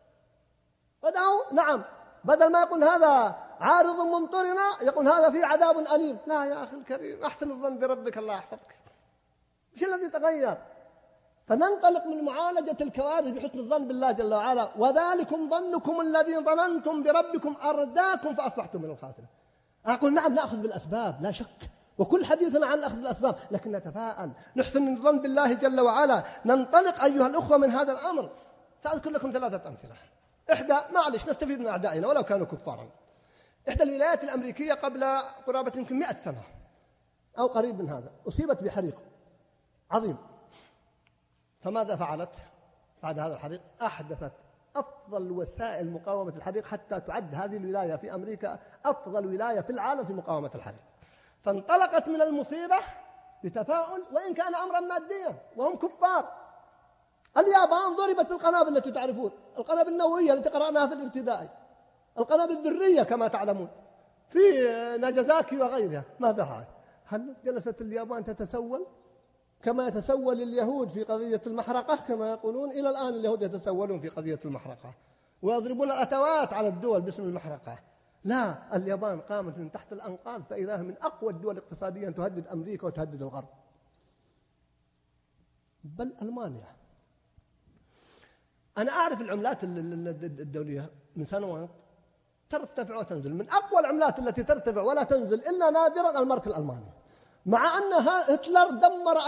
بدل ما يقول هذا عارض ممطرنا يقول هذا فيه عذاب أليم. لا يا أخي الكريم، أحسن الظن بربك الله يحفظك. إيش الذي تغير؟ فننطلق من معالجة الكوارث بحسن الظن بالله جل وعلا. وذلكم ظنكم الذي ظننتم بربكم أرداكم فأصبحتم من الخاسرين. أقول نعم نأخذ بالأسباب لا شك، وكل حديثنا عن الأخذ بالأسباب، لكن نتفاءل، نحسن الظن بالله جل وعلا، ننطلق أيها الأخوة من هذا الأمر. سأذكر لكم 3 أمثلة. إحدى معلش نستفيد من أعدائنا ولو كانوا كفارا. إحدى الولايات الأمريكية قبل قرابة يمكن 100 سنة أو قريب من هذا أصيبت بحريق عظيم. فماذا فعلت بعد هذا الحريق؟ أحدثت أفضل وسائل مقاومة الحريق، حتى تعد هذه الولاية في أمريكا أفضل ولاية في العالم في مقاومة الحريق. فانطلقت من المصيبة بتفاؤل وإن كان أمرا ماديا وهم كفار. اليابان ضربت القنابل التي تعرفون، القنابل النووية التي قرأناها في الابتدائي، القنابل الذرية كما تعلمون في ناجازاكي وغيرها. ماذا فعل؟ هل جلست اليابان تتسول كما يتسول اليهود في قضية المحرقة؟ كما يقولون إلى الآن اليهود يتسولون في قضية المحرقة ويضربون الأتوات على الدول باسم المحرقة. لا، اليابان قامت من تحت الأنقاض فإذا من أقوى الدول اقتصاديا تهدد أمريكا وتهدد الغرب، بل ألمانيا. أنا أعرف العملات الدولية من سنوات ترتفع وتنزل، من أقوى العملات التي ترتفع ولا تنزل إلا نادرا المارك الألماني، مع أن هتلر دمر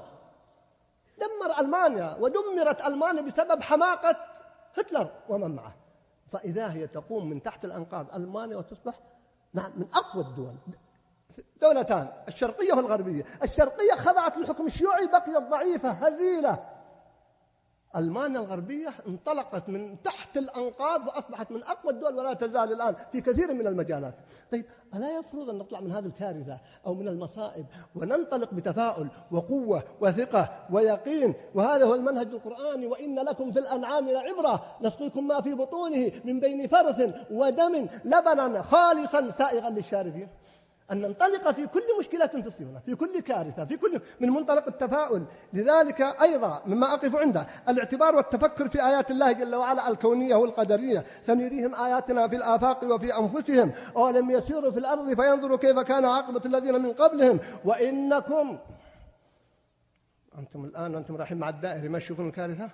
ألمانيا ودمرت ألمانيا بسبب حماقة هتلر ومن معه. فإذا هي تقوم من تحت الأنقاض ألمانيا وتصبح نعم من أقوى الدول. دولتان الشرقية والغربية. الشرقية خضعت للحكم الشيوعي بقيت ضعيفة هزيلة. ألمانيا الغربية انطلقت من تحت الأنقاض وأصبحت من أقوى الدول ولا تزال الآن في كثير من المجالات. طيب ألا يفرض أن نطلع من هذه الكارثة أو من المصائب وننطلق بتفاؤل وقوة وثقة ويقين؟ وهذا هو المنهج القرآني. وإن لكم في الأنعام لعبرة نسقيكم ما في بطونه من بين فرث ودم لبنا خالصا سائغا للشاربين. أن ننطلق في كل مشكلة تصيبنا، في كل كارثة، في كل من منطلق التفاؤل. لذلك أيضا مما أقف عنده الاعتبار والتفكر في آيات الله جل وعلا الكونية والقدرية. سنريهم آياتنا في الآفاق وفي أنفسهم أولم يسيروا في الأرض فينظروا كيف كان عاقبة الذين من قبلهم وإنكم أنتم الآن وأنتم رايحين مع الدائرة ما تشوفون الكارثة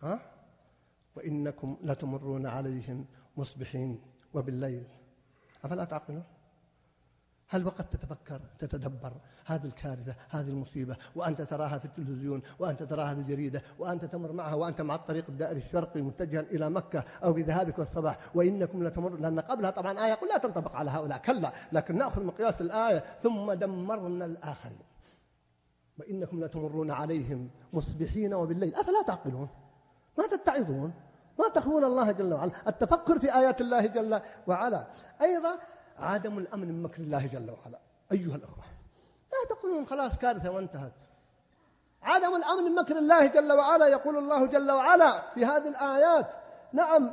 وإنكم لتمرون عليهم مصبحين وبالليل أفلا تعقلون؟ هل وقت تتفكر تتدبر هذه الكارثة هذه المصيبة وأنت تراها في التلفزيون وأنت تراها في الجريدة وأنت تمر معها وأنت مع الطريق الدائري الشرقي متجها إلى مكة أو بذهابك والصباح وإنكم لتمر، لأن قبلها طبعا آية قل لا تنطبق على هؤلاء كلا، لكن نأخذ مقياس الآية ثم دمرنا الآخرين وإنكم لتمرون عليهم مصبحين وبالليل أفلا تعقلون؟ ما تتعظون؟ ما تخون الله جل وعلا؟ التفكر في آيات الله جل وعلا. أيضا عدم الأمن من مكر الله جل وعلا. أيها الأخوة لا تقولون خلاص كارثة وانتهت. عدم الأمن من مكر الله جل وعلا، يقول الله جل وعلا في هذه الآيات نعم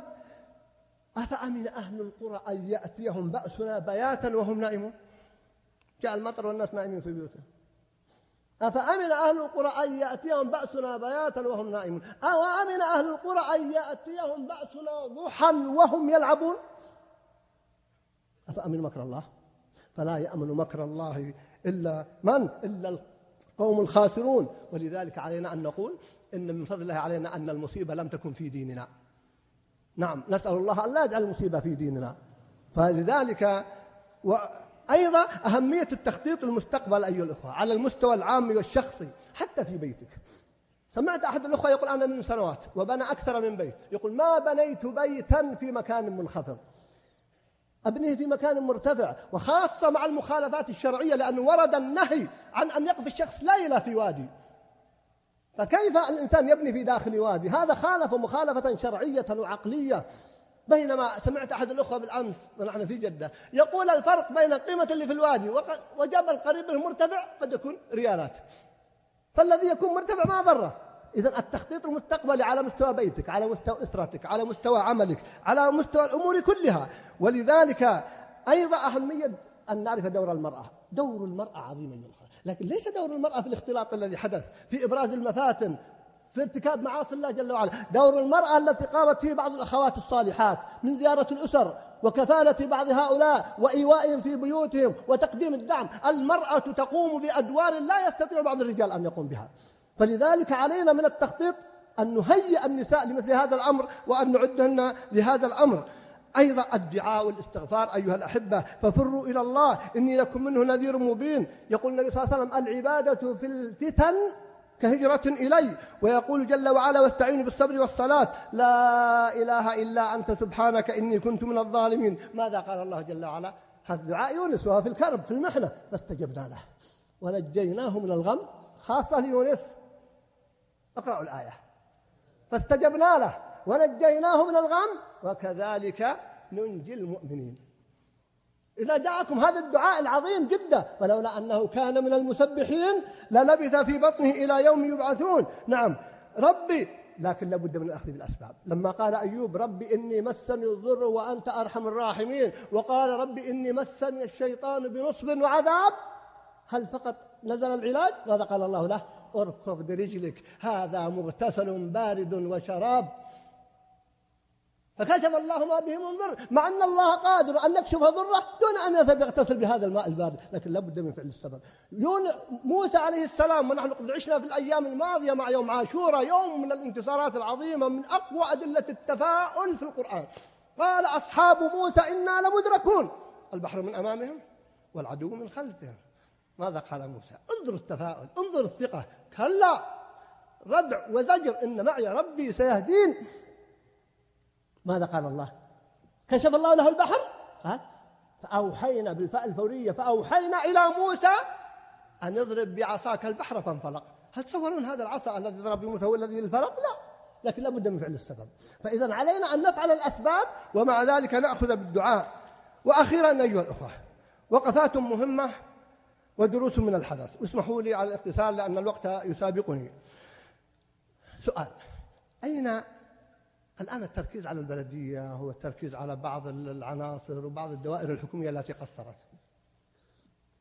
أفأمن أهل القرى أن يأتيهم بأسنا بياتا وهم نائمون. جاء المطر والناس نائمين في بيوتهم. أفأمن أهل القرى أن يأتيهم بأسنا بياتا وهم نائمون أو أمن أهل القرى أن يأتيهم بأسنا ضحى وهم يلعبون. أفأمن مكر الله؟ فلا يأمن مكر الله إلا من؟ إلا القوم الخاسرون. ولذلك علينا أن نقول إن من فضل الله علينا أن المصيبة لم تكن في ديننا. نعم نسأل الله أن لا يجعل المصيبة في ديننا. فلذلك أيضا أهمية التخطيط المستقبل أيها الأخوة على المستوى العام والشخصي حتى في بيتك. سمعت أحد الأخوة يقول أنا من سنوات وبنى أكثر من بيت، يقول ما بنيت بيتا في مكان منخفض، أبنيه في مكان مرتفع، وخاصة مع المخالفات الشرعية لأنه ورد النهي عن أن يقف الشخص ليلة في وادي، فكيف الإنسان يبني في داخل وادي؟ هذا خالف مخالفة شرعية وعقلية. بينما سمعت أحد الأخوة بالأمس ونحن في جدة يقول الفرق بين القيمة اللي في الوادي وجبل قريب منه مرتفع قد يكون ريالات، فالذي يكون مرتفع ما ضره. إذن التخطيط المستقبلي على مستوى بيتك، على مستوى أسرتك، على مستوى عملك، على مستوى الأمور كلها. ولذلك أيضا أهمية أن نعرف دور المرأة. دور المرأة عظيم يا أخوة، لكن ليس دور المرأة في الاختلاط الذي حدث، في إبراز المفاتن، في ارتكاب معاصي الله جل وعلا. دور المرأة التي قامت فيه بعض الأخوات الصالحات من زيارة الأسر وكفالة بعض هؤلاء وإيوائهم في بيوتهم وتقديم الدعم. المرأة تقوم بأدوار لا يستطيع بعض الرجال أن يقوم بها. فلذلك علينا من التخطيط أن نهيئ النساء لمثل هذا الأمر وأن نعدهن لهذا الأمر. أيضا الدعاء والاستغفار أيها الأحبة، ففروا إلى الله إني لكم منه نذير مبين. يقول النبي صلى الله عليه وسلم العبادة في الفتن كهجرة إلي، ويقول جل وعلا واستعينوا بالصبر والصلاة لا إله إلا أنت سبحانك إني كنت من الظالمين. ماذا قال الله جل وعلا؟ هذا دعاء يونس وهو في الكرب في المحنة، فاستجبنا له ونجيناه من الغم. خاصة ليونس، اقرأوا الآية. فاستجبنا له ونجيناه من الغم وكذلك ننجي المؤمنين. إذا دعاكم هذا الدعاء العظيم جدا، فلولا أنه كان من المسبحين للبث في بطنه إلى يوم يبعثون. نعم ربي، لكن لابد من الأخذ بالأسباب. لما قال أيوب ربي إني مسني الضر وأنت أرحم الراحمين، وقال ربي إني مسني الشيطان بنصب وعذاب، هل فقط نزل العلاج؟ ماذا قال الله له؟ اركض برجلك هذا مغتسل بارد وشراب. فكشف الله ما به من ضر، مع أن الله قادر أن يكشف ضره دون أن يذهب يغتسل بهذا الماء البارد، لكن لابد من فعل السبب. موسى عليه السلام، ونحن قد عشنا في الأيام الماضية مع يوم عاشوراء، يوم من الانتصارات العظيمة من أقوى أدلة التفاؤل في القرآن. قال أصحاب موسى إنا لمدركون، البحر من أمامهم والعدو من خلفهم. ماذا قال موسى؟ انظر التفاؤل، انظر الثقة. كلا ردع وزجر إن معي ربي سيهدين. ماذا قال الله؟ كشف الله له البحر، فأوحينا بالفاء الفورية، فأوحينا إلى موسى أن يضرب بعصاك البحر فانفلق. هل تصورون هذا العصا الذي ضرب موسى هو الذي انفلق؟ لا، لكن لابد من فعل السبب. فإذا علينا أن نفعل الأسباب ومع ذلك نأخذ بالدعاء. وأخيرا أيها الأخوة، وقفات مهمة ودروس من الحدث، واسمحوا لي على الاختصار لأن الوقت يسابقني. سؤال: أين الآن التركيز على البلدية هو التركيز على بعض العناصر وبعض الدوائر الحكومية التي قصرت؟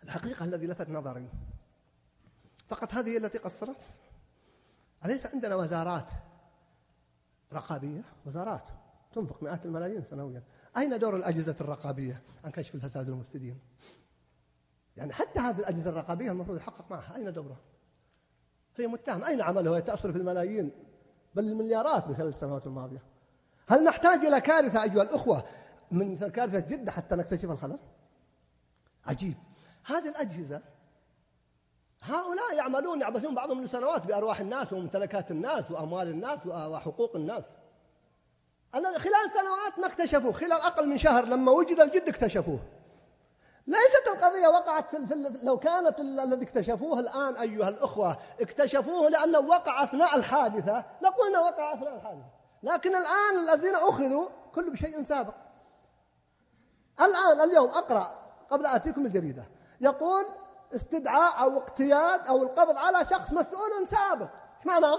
الحقيقة الذي لفت نظري فقط هذه التي قصرت. أليس عندنا وزارات رقابية، وزارات تنفق مئات الملايين سنويا؟ أين دور الأجهزة الرقابية عن كشف الفساد والمفسدين؟ يعني حتى هذه الأجهزة الرقابية المفروض يحقق معها، أين دورها؟ هي متهم، أين عملها؟ تصرف الملايين بل المليارات خلال السنوات الماضية. هل نحتاج إلى كارثة أيها الأخوة من كارثة جدة حتى نكتشف الخلل؟ عجيب. هذه الأجهزة هؤلاء يعملون يعبثون بعضهم لسنوات بأرواح الناس وممتلكات الناس وأموال الناس وحقوق الناس. خلال سنوات ما اكتشفوه، خلال أقل من شهر لما وجد الجد اكتشفوه. ليست القضية وقعت لو كانت الذي اكتشفوه الآن أيها الأخوة اكتشفوه لأنه وقع أثناء الحادثة لقلنا وقع أثناء الحادثة، لكن الآن الذين أخذوا كل بشيء سابق. اليوم أقرأ قبل آتيكم الجريدة يقول استدعاء أو اقتياد أو القبض على شخص مسؤول سابق. ايش معناه؟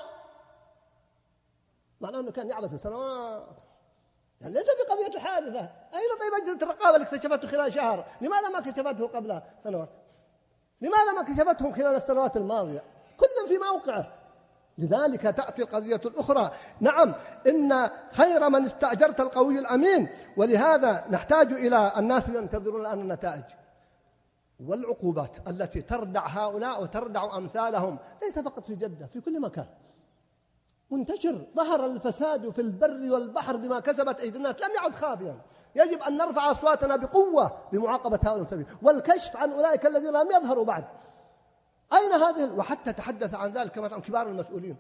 معناه أنه كان يعبث سنوات. يعني ليس في قضية الحادثة. أين طيب أجهزة الرقابة اللي اكتشفته خلال شهر؟ لماذا ما كشفته قبل سنوات؟ لماذا ما كشفتهم خلال السنوات الماضية؟ كل في موقعه. لذلك تأتي القضية الأخرى. نعم إن خير من استأجرت القوي الأمين، ولهذا نحتاج إلى الناس ينتظرون الآن النتائج والعقوبات التي تردع هؤلاء وتردع أمثالهم، ليس فقط في جدة، في كل مكان منتشر. ظهر الفساد في البر والبحر بما كسبت أيدي الناس، لم يعد خافيا. يجب أن نرفع أصواتنا بقوة بمعاقبة هؤلاء المسلمين والكشف عن أولئك الذين لم يظهروا بعد. أين هذه؟ وحتى تحدث عن ذلك كما كبار المسؤولين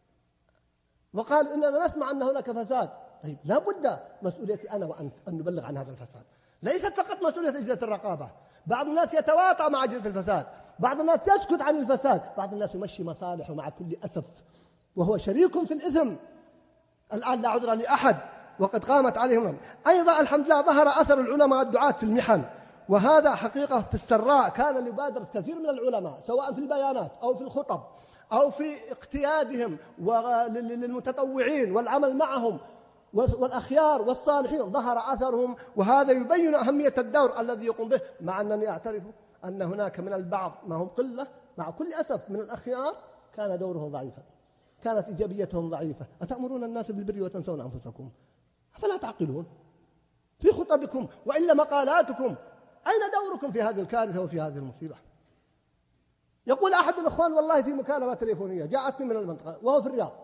وقال إننا نسمع أن هناك فساد. طيب لا بد مسؤوليتي أنا وأنت أن نبلغ عن هذا الفساد، ليست فقط مسؤولية أجهزة الرقابة. بعض الناس يتواطأ مع أجهزة الفساد، بعض الناس يسكت عن الفساد، بعض الناس يمشي مصالحه مع كل أسف وهو شريك في الإثم. الآن لا عذر لأحد وقد قامت عليهم. أيضا الحمد لله ظهر أثر العلماء الدعاة في المحن، وهذا حقيقة في السراء. كان لبادرة كثير من العلماء سواء في البيانات أو في الخطب أو في اقتيادهم للمتطوعين والعمل معهم والأخيار والصالحين، ظهر أثرهم، وهذا يبين أهمية الدور الذي يقوم به. مع أنني أعترف أن هناك من البعض ما هم قلة مع كل أسف من الأخيار كان دوره ضعيفا، كانت إيجابيتهم ضعيفة. أتأمرون الناس بالبر وتنسون أنفسكم؟ أفلا تعقلون في خطبكم وإلا مقالاتكم؟ أين دوركم في هذه الكارثة وفي هذه المصيبة؟ يقول أحد الأخوان والله في مكالمة تليفونية جاءتني من المنطقة وهو في الرياض،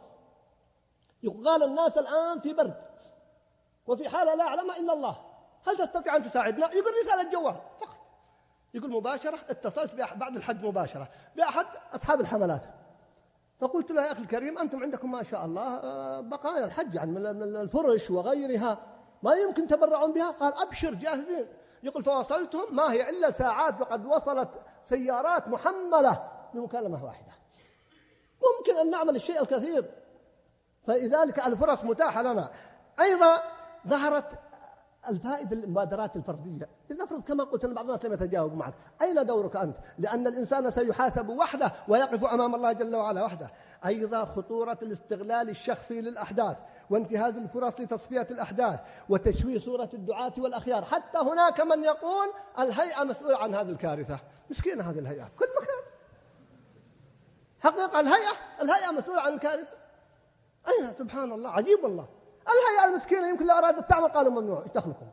يقال الناس الآن في برد وفي حالة لا يعلمها إلا الله، هل تستطيع أن تساعدنا؟ يقول رسالة جوال فقط. يقول مباشرة اتصلت بعد الحج مباشرة بأحد أصحاب الحملات، فقلت له يا أخي الكريم أنتم عندكم ما شاء الله بقايا الحج يعني من الفرش وغيرها، ما يمكن تبرعون بها؟ قال أبشر جاهزين. يقول فوصلتهم ما هي إلا ساعات وقد وصلت سيارات محملة بمكالمة واحدة. ممكن أن نعمل الشيء الكثير، فلذلك الفرص متاحة لنا. أيضا ظهرت الفائدة المبادرات الفردية. لنفرض كما قلت أن بعض الناس لم يتجاوب معك، أين دورك أنت؟ لأن الإنسان سيحاسب وحده ويقف أمام الله جل وعلا وحده. أيضا خطورة الاستغلال الشخصي للأحداث وانتهاز الفرص لتصفية الأحداث وتشويه صورة الدعاة والأخيار. حتى هناك من يقول الهيئة مسؤولة عن هذه الكارثة. مسكينة هذه الهيئة كل مكان. حقيقة الهيئة مسؤولة عن الكارثة. أين؟ سبحان الله، عجيب والله. الهيئة المسكينة يمكن لو أرادت تعمل قالوا ممنوع، يدخلكم.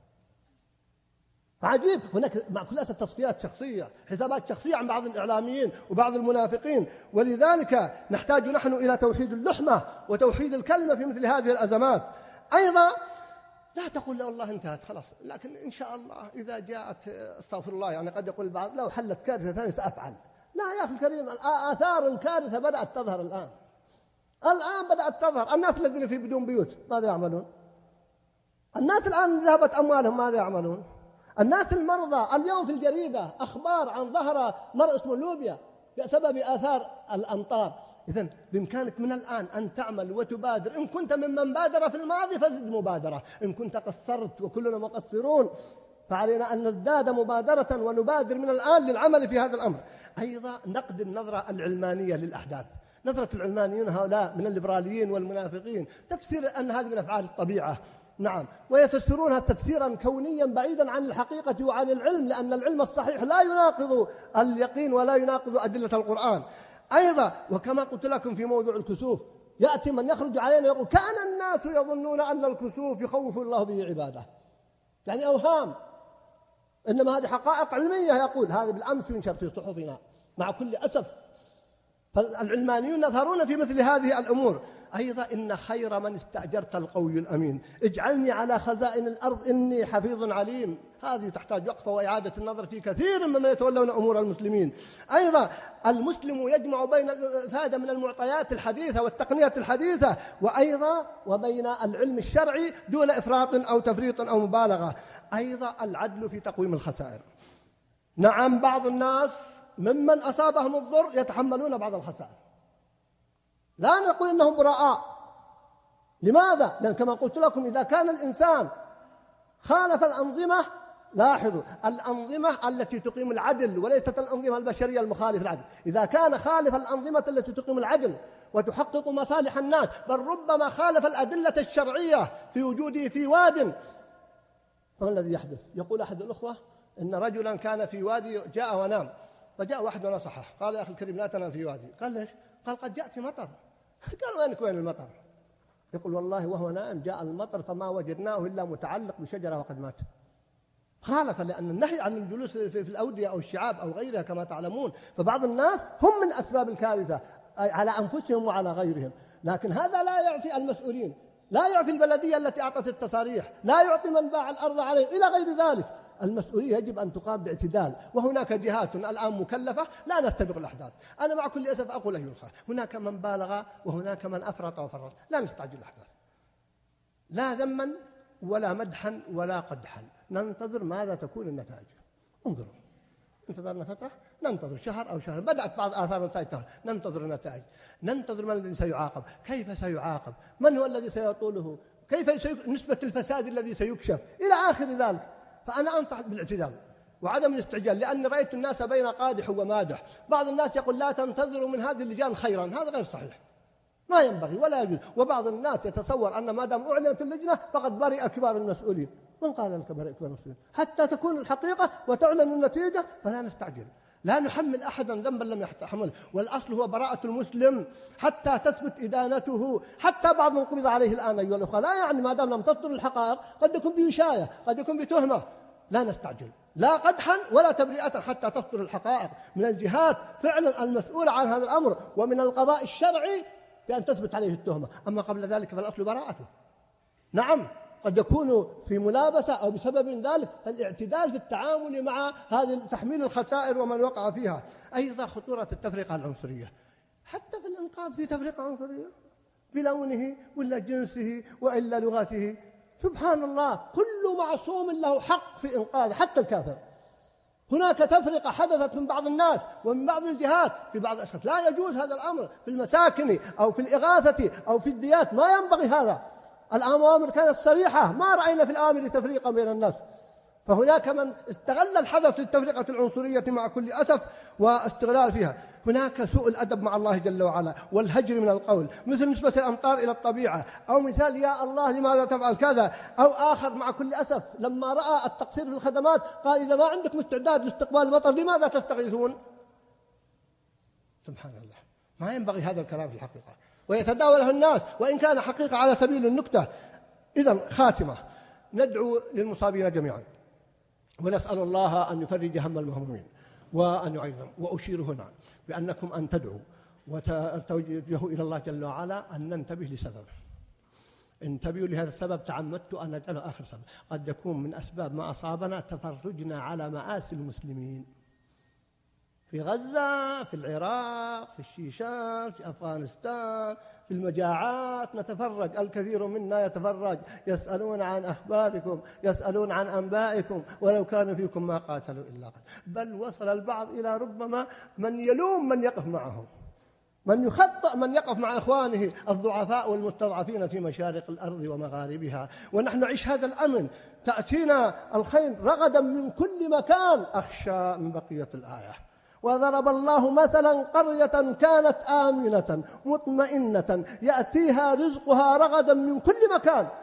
عجيب. هناك مع كل أسف تصفيات شخصية، حسابات شخصية عن بعض الإعلاميين وبعض المنافقين. ولذلك نحتاج نحن إلى توحيد اللحمة وتوحيد الكلمة في مثل هذه الأزمات. أيضا لا تقول لا والله انتهت خلاص، لكن إن شاء الله إذا جاءت استغفر الله، يعني قد يقول البعض لو حلت كارثة ثانية سأفعل. لا يا أخي الكريم، آثار الكارثة بدأت تظهر الآن بدأت تظهر. الناس الذين في بدون بيوت ماذا يعملون؟ الناس الآن ذهبت أموالهم ماذا يعملون؟ الناس المرضى اليوم في الجريدة أخبار عن ظهر مرض اسمه لوبيا بسبب آثار الأمطار. إذن بإمكانك من الآن أن تعمل وتبادر. إن كنت ممن بادر في الماضي فزد مبادرة، إن كنت قصرت وكلنا مقصرون فعلينا أن نزداد مبادرة ونبادر من الآن للعمل في هذا الأمر. أيضا نقد النظرة العلمانية للأحداث. نظرة العلمانيين هؤلاء من الليبراليين والمنافقين تفسير أن هذه من أفعال الطبيعة نعم، ويفسرونها تفسيرا كونيا بعيدا عن الحقيقة وعن العلم، لأن العلم الصحيح لا يناقض اليقين ولا يناقض أدلة القرآن. أيضا وكما قلت لكم في موضوع الكسوف، يأتي من يخرج علينا يقول كان الناس يظنون أن الكسوف يخوف الله به عباده، يعني أوهام، إنما هذه حقائق علمية. يقول هذا بالأمس ينشر في صحفنا مع كل أسف. فالعلمانيون يظهرون في مثل هذه الأمور. أيضا إن خير من استأجرت القوي الأمين، اجعلني على خزائن الأرض إني حفيظ عليم. هذه تحتاج وقفة وإعادة النظر في كثير مما يتولون أمور المسلمين. أيضا المسلم يجمع بين الإفادة من المعطيات الحديثة والتقنية الحديثة وأيضا وبين العلم الشرعي دون إفراط أو تفريط أو مبالغة. أيضا العدل في تقويم الخسائر. نعم، بعض الناس ممن أصابهم الضر يتحملون بعض الخسائر، لا نقول إنهم براء. لماذا؟ لأن كما قلت لكم إذا كان الإنسان خالف الأنظمة، لاحظوا الأنظمة التي تقيم العدل وليست الأنظمة البشرية المخالفة للعدل، إذا كان خالف الأنظمة التي تقيم العدل وتحقق مصالح الناس، بل ربما خالف الأدلة الشرعية في وجوده في واد، فما الذي يحدث؟ يقول أحد الأخوة إن رجلا كان في وادي جاء ونام، فجاء واحد ونصحه قال يا أخي الكريم لا تنام في وادي. قال ليش؟ قال قد جاءتي مطر. قال وين المطر؟ يقول والله وهو نائم جاء المطر فما وجدناه إلا متعلق بشجرة وقد مات. خالف، لأن النهي عن الجلوس في الأودية أو الشعاب أو غيرها كما تعلمون، فبعض الناس هم من أسباب الكارثة على أنفسهم وعلى غيرهم. لكن هذا لا يعفي المسؤولين، لا يعفي البلدية التي أعطت التصاريح، لا يعطي من باع الأرض عليه إلى غير ذلك. المسؤولية يجب أن تقام باعتدال، وهناك جهات الآن مكلفة لا نستبق الأحداث. أنا مع كل أسف أقول أيها الأخوة، هناك من بالغ وهناك من أفرط وفرط، لا نستعجل الأحداث، لا ذما ولا مدحا ولا قدحا، ننتظر ماذا تكون النتائج. انظروا، انتظرنا فترة، ننتظر شهر أو شهر، بدأت بعض آثار النتائج، ننتظر النتائج، ننتظر من الذي سيعاقب، كيف سيعاقب، من هو الذي سيطوله، كيف نسبة الفساد الذي سيكشف إلى آخر ذلك. فأنا أنصح بالاعتدال وعدم الاستعجال، لأني رأيت الناس بين قادح ومادح. بعض الناس يقول لا تنتظروا من هذه اللجان خيرا، هذا غير صحيح، ما ينبغي ولا يجوز. وبعض الناس يتصور أن ما دام أعلنت اللجنة فقد برئ كبار المسؤولين. من قال لك برئ كبار المسؤولين؟ حتى تكون الحقيقة وتعلن النتيجة فلا نستعجل، لا نحمل أحدا ذنبا لم يحتمله، والأصل هو براءة المسلم حتى تثبت إدانته. حتى بعض من قبض عليه الآن أيها الأخوة، لا يعني ما دام لم تصدر الحقائق، قد يكون بوشاية، قد يكون بتهمة، لا نستعجل لا قدحا ولا تبرئة حتى تصدر الحقائق من الجهات فعلا المسؤولة عن هذا الأمر ومن القضاء الشرعي بأن تثبت عليه التهمة. أما قبل ذلك فالأصل براءته. نعم، قد يكون في ملابسة أو بسبب ذلك، فالاعتدال في التعامل مع هذه تحميل الخسائر ومن وقع فيها. أيضا خطورة التفرقة العنصرية، حتى في الإنقاذ في تفرقة عنصرية بلونه ولا جنسه وإلا لغته. سبحان الله، كل معصوم له حق في إنقاذ حتى الكافر. هناك تفرقة حدثت من بعض الناس ومن بعض الجهات في بعض الأشخاص، لا يجوز هذا الأمر في المساكن أو في الإغاثة أو في الديات، ما ينبغي هذا. الأوامر كانت صريحة، ما رأينا في الأوامر تفريقا بين الناس. فهناك من استغل الحدث للتفرقة العنصرية مع كل أسف واستغلال فيها. هناك سوء الأدب مع الله جل وعلا والهجر من القول، مثل نسبة الأمطار إلى الطبيعة، أو مثال يا الله لماذا تفعل كذا، أو آخر مع كل أسف لما رأى التقصير في الخدمات قال إذا ما عندكم استعداد لاستقبال المطر لماذا تستغيثون؟ سبحان الله، ما ينبغي هذا الكلام في الحقيقة ويتداوله الناس وإن كان حقيقة على سبيل النكتة. إذن خاتمة، ندعو للمصابين جميعا ونسأل الله أن يفرج هم المهمومين وأن يعينهم. وأشير هنا بأنكم أن تدعوا وتوجهوا إلى الله جل وعلا أن ننتبه لسبب. انتبهوا لهذا السبب، تعمدت أن نجعله آخر سبب. قد يكون من أسباب ما أصابنا تفرجنا على مآسي المسلمين في غزة، في العراق، في الشيشان، في أفغانستان، في المجاعات نتفرج، الكثير منا يتفرج، يسألون عن أخباركم، يسألون عن أنبائكم، ولو كانوا فيكم ما قاتلوا إلا قتل. بل وصل البعض إلى ربما من يلوم من يقف معهم، من يخطئ من يقف مع إخوانه الضعفاء والمستضعفين في مشارق الأرض ومغاربها. ونحن نعيش هذا الأمن، تأتينا الخير رغدا من كل مكان، أخشى من بقية الآية. وضرب الله مثلا قرية كانت آمنة مطمئنة يأتيها رزقها رغدا من كل مكان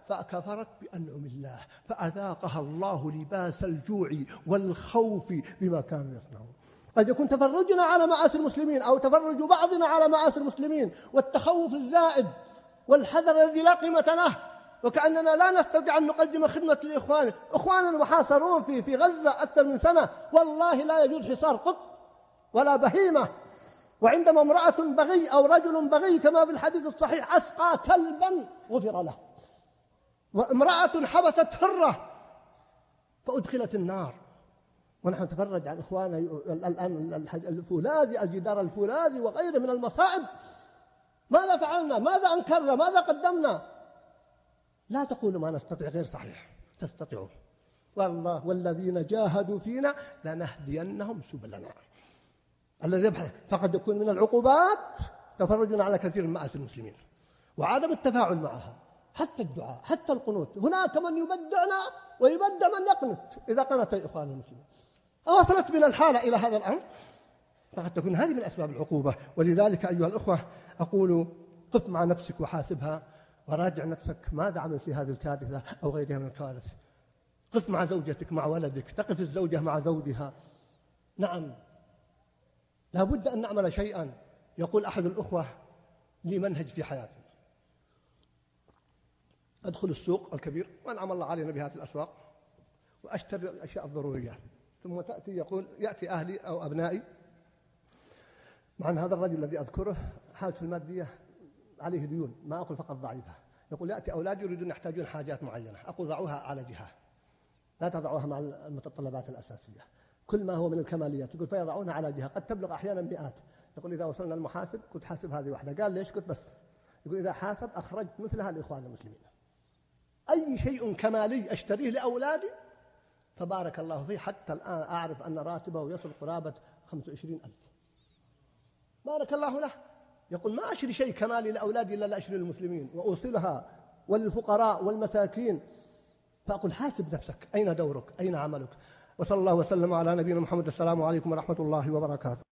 فكفرت بأنعم الله فأذاقها الله لباس الجوع والخوف بما كانوا يصنعون. قد يكون تفرجنا على مآسي المسلمين أو تفرج بعضنا على مآسي المسلمين والتخوف الزائد والحذر الذي لا قيمة له، وكأننا لا نستطيع أن نقدم خدمة لإخواننا. إخواننا محاصرون في غزة أكثر من سنة، والله لا يجوز حصار قط ولا بهيمة. وعندما امرأة بغي أو رجل بغي كما في الحديث الصحيح أسقى كلبا غفر له، وامرأة حبست حرة فأدخلت النار. ونحن نتفرج عن إخواننا الآن الفولاذي، الجدار الفولاذي وغيره من المصائب. ماذا فعلنا؟ ماذا أنكرنا؟ ماذا قدمنا؟ لا تقولوا ما نستطيع غير صحيح، تستطيعون. والله والذين جاهدوا فينا لنهدينهم سبلنا. الذي يبحث فقد يكون من العقوبات تفرجنا على كثير من مآسي المسلمين وعدم التفاعل معها، حتى الدعاء، حتى القنوت. هناك من يبدعنا ويبدع من يقنت إذا قنت إخوان المسلمين. وصلت بنا الحالة إلى هذا الأمر، فقد تكون هذه من أسباب العقوبة. ولذلك أيها الأخوة أقول قف مع نفسك وحاسبها وراجع نفسك ماذا عمل في هذه الكارثة أو غيرها من الكوارث. قف مع زوجتك مع ولدك، تقف الزوجة مع زوجها. نعم لا بد أن نعمل شيئا. يقول أحد الأخوة لي منهج في حياتي: أدخل السوق الكبير وأنعم الله علينا بهذه الأسواق وأشتري الأشياء الضرورية، ثم يأتي أهلي أو أبنائي مع هذا الرجل الذي أذكره حالته المادية عليه ديون، ما أقول فقط ضعيفة. يقول يأتي أولادي يريدون يحتاجون حاجات معينة، أقول ضعوها على جهة، لا تضعوها مع المتطلبات الأساسية. كل ما هو من الكماليات يقول فيضعونها على جهة قد تبلغ أحيانا مئات. يقول إذا وصلنا المحاسب كنت حاسب هذه واحدة. قال ليش؟ كنت بس. يقول إذا حاسب أخرجت مثلها لإخوان المسلمين. أي شيء كمالي أشتريه لأولادي فبارك الله فيه. حتى الآن أعرف أن راتبه يصل قرابة 25,000. بارك الله له. يقول ما أشتري شيء كمالي لأولادي إلا لا أشتري للمسلمين وأوصلها وللفقراء والمساكين. فأقول حاسب نفسك، أين دورك؟ أين عملك؟ وصلى الله وسلم على نبينا محمد. السلام عليكم ورحمة الله وبركاته.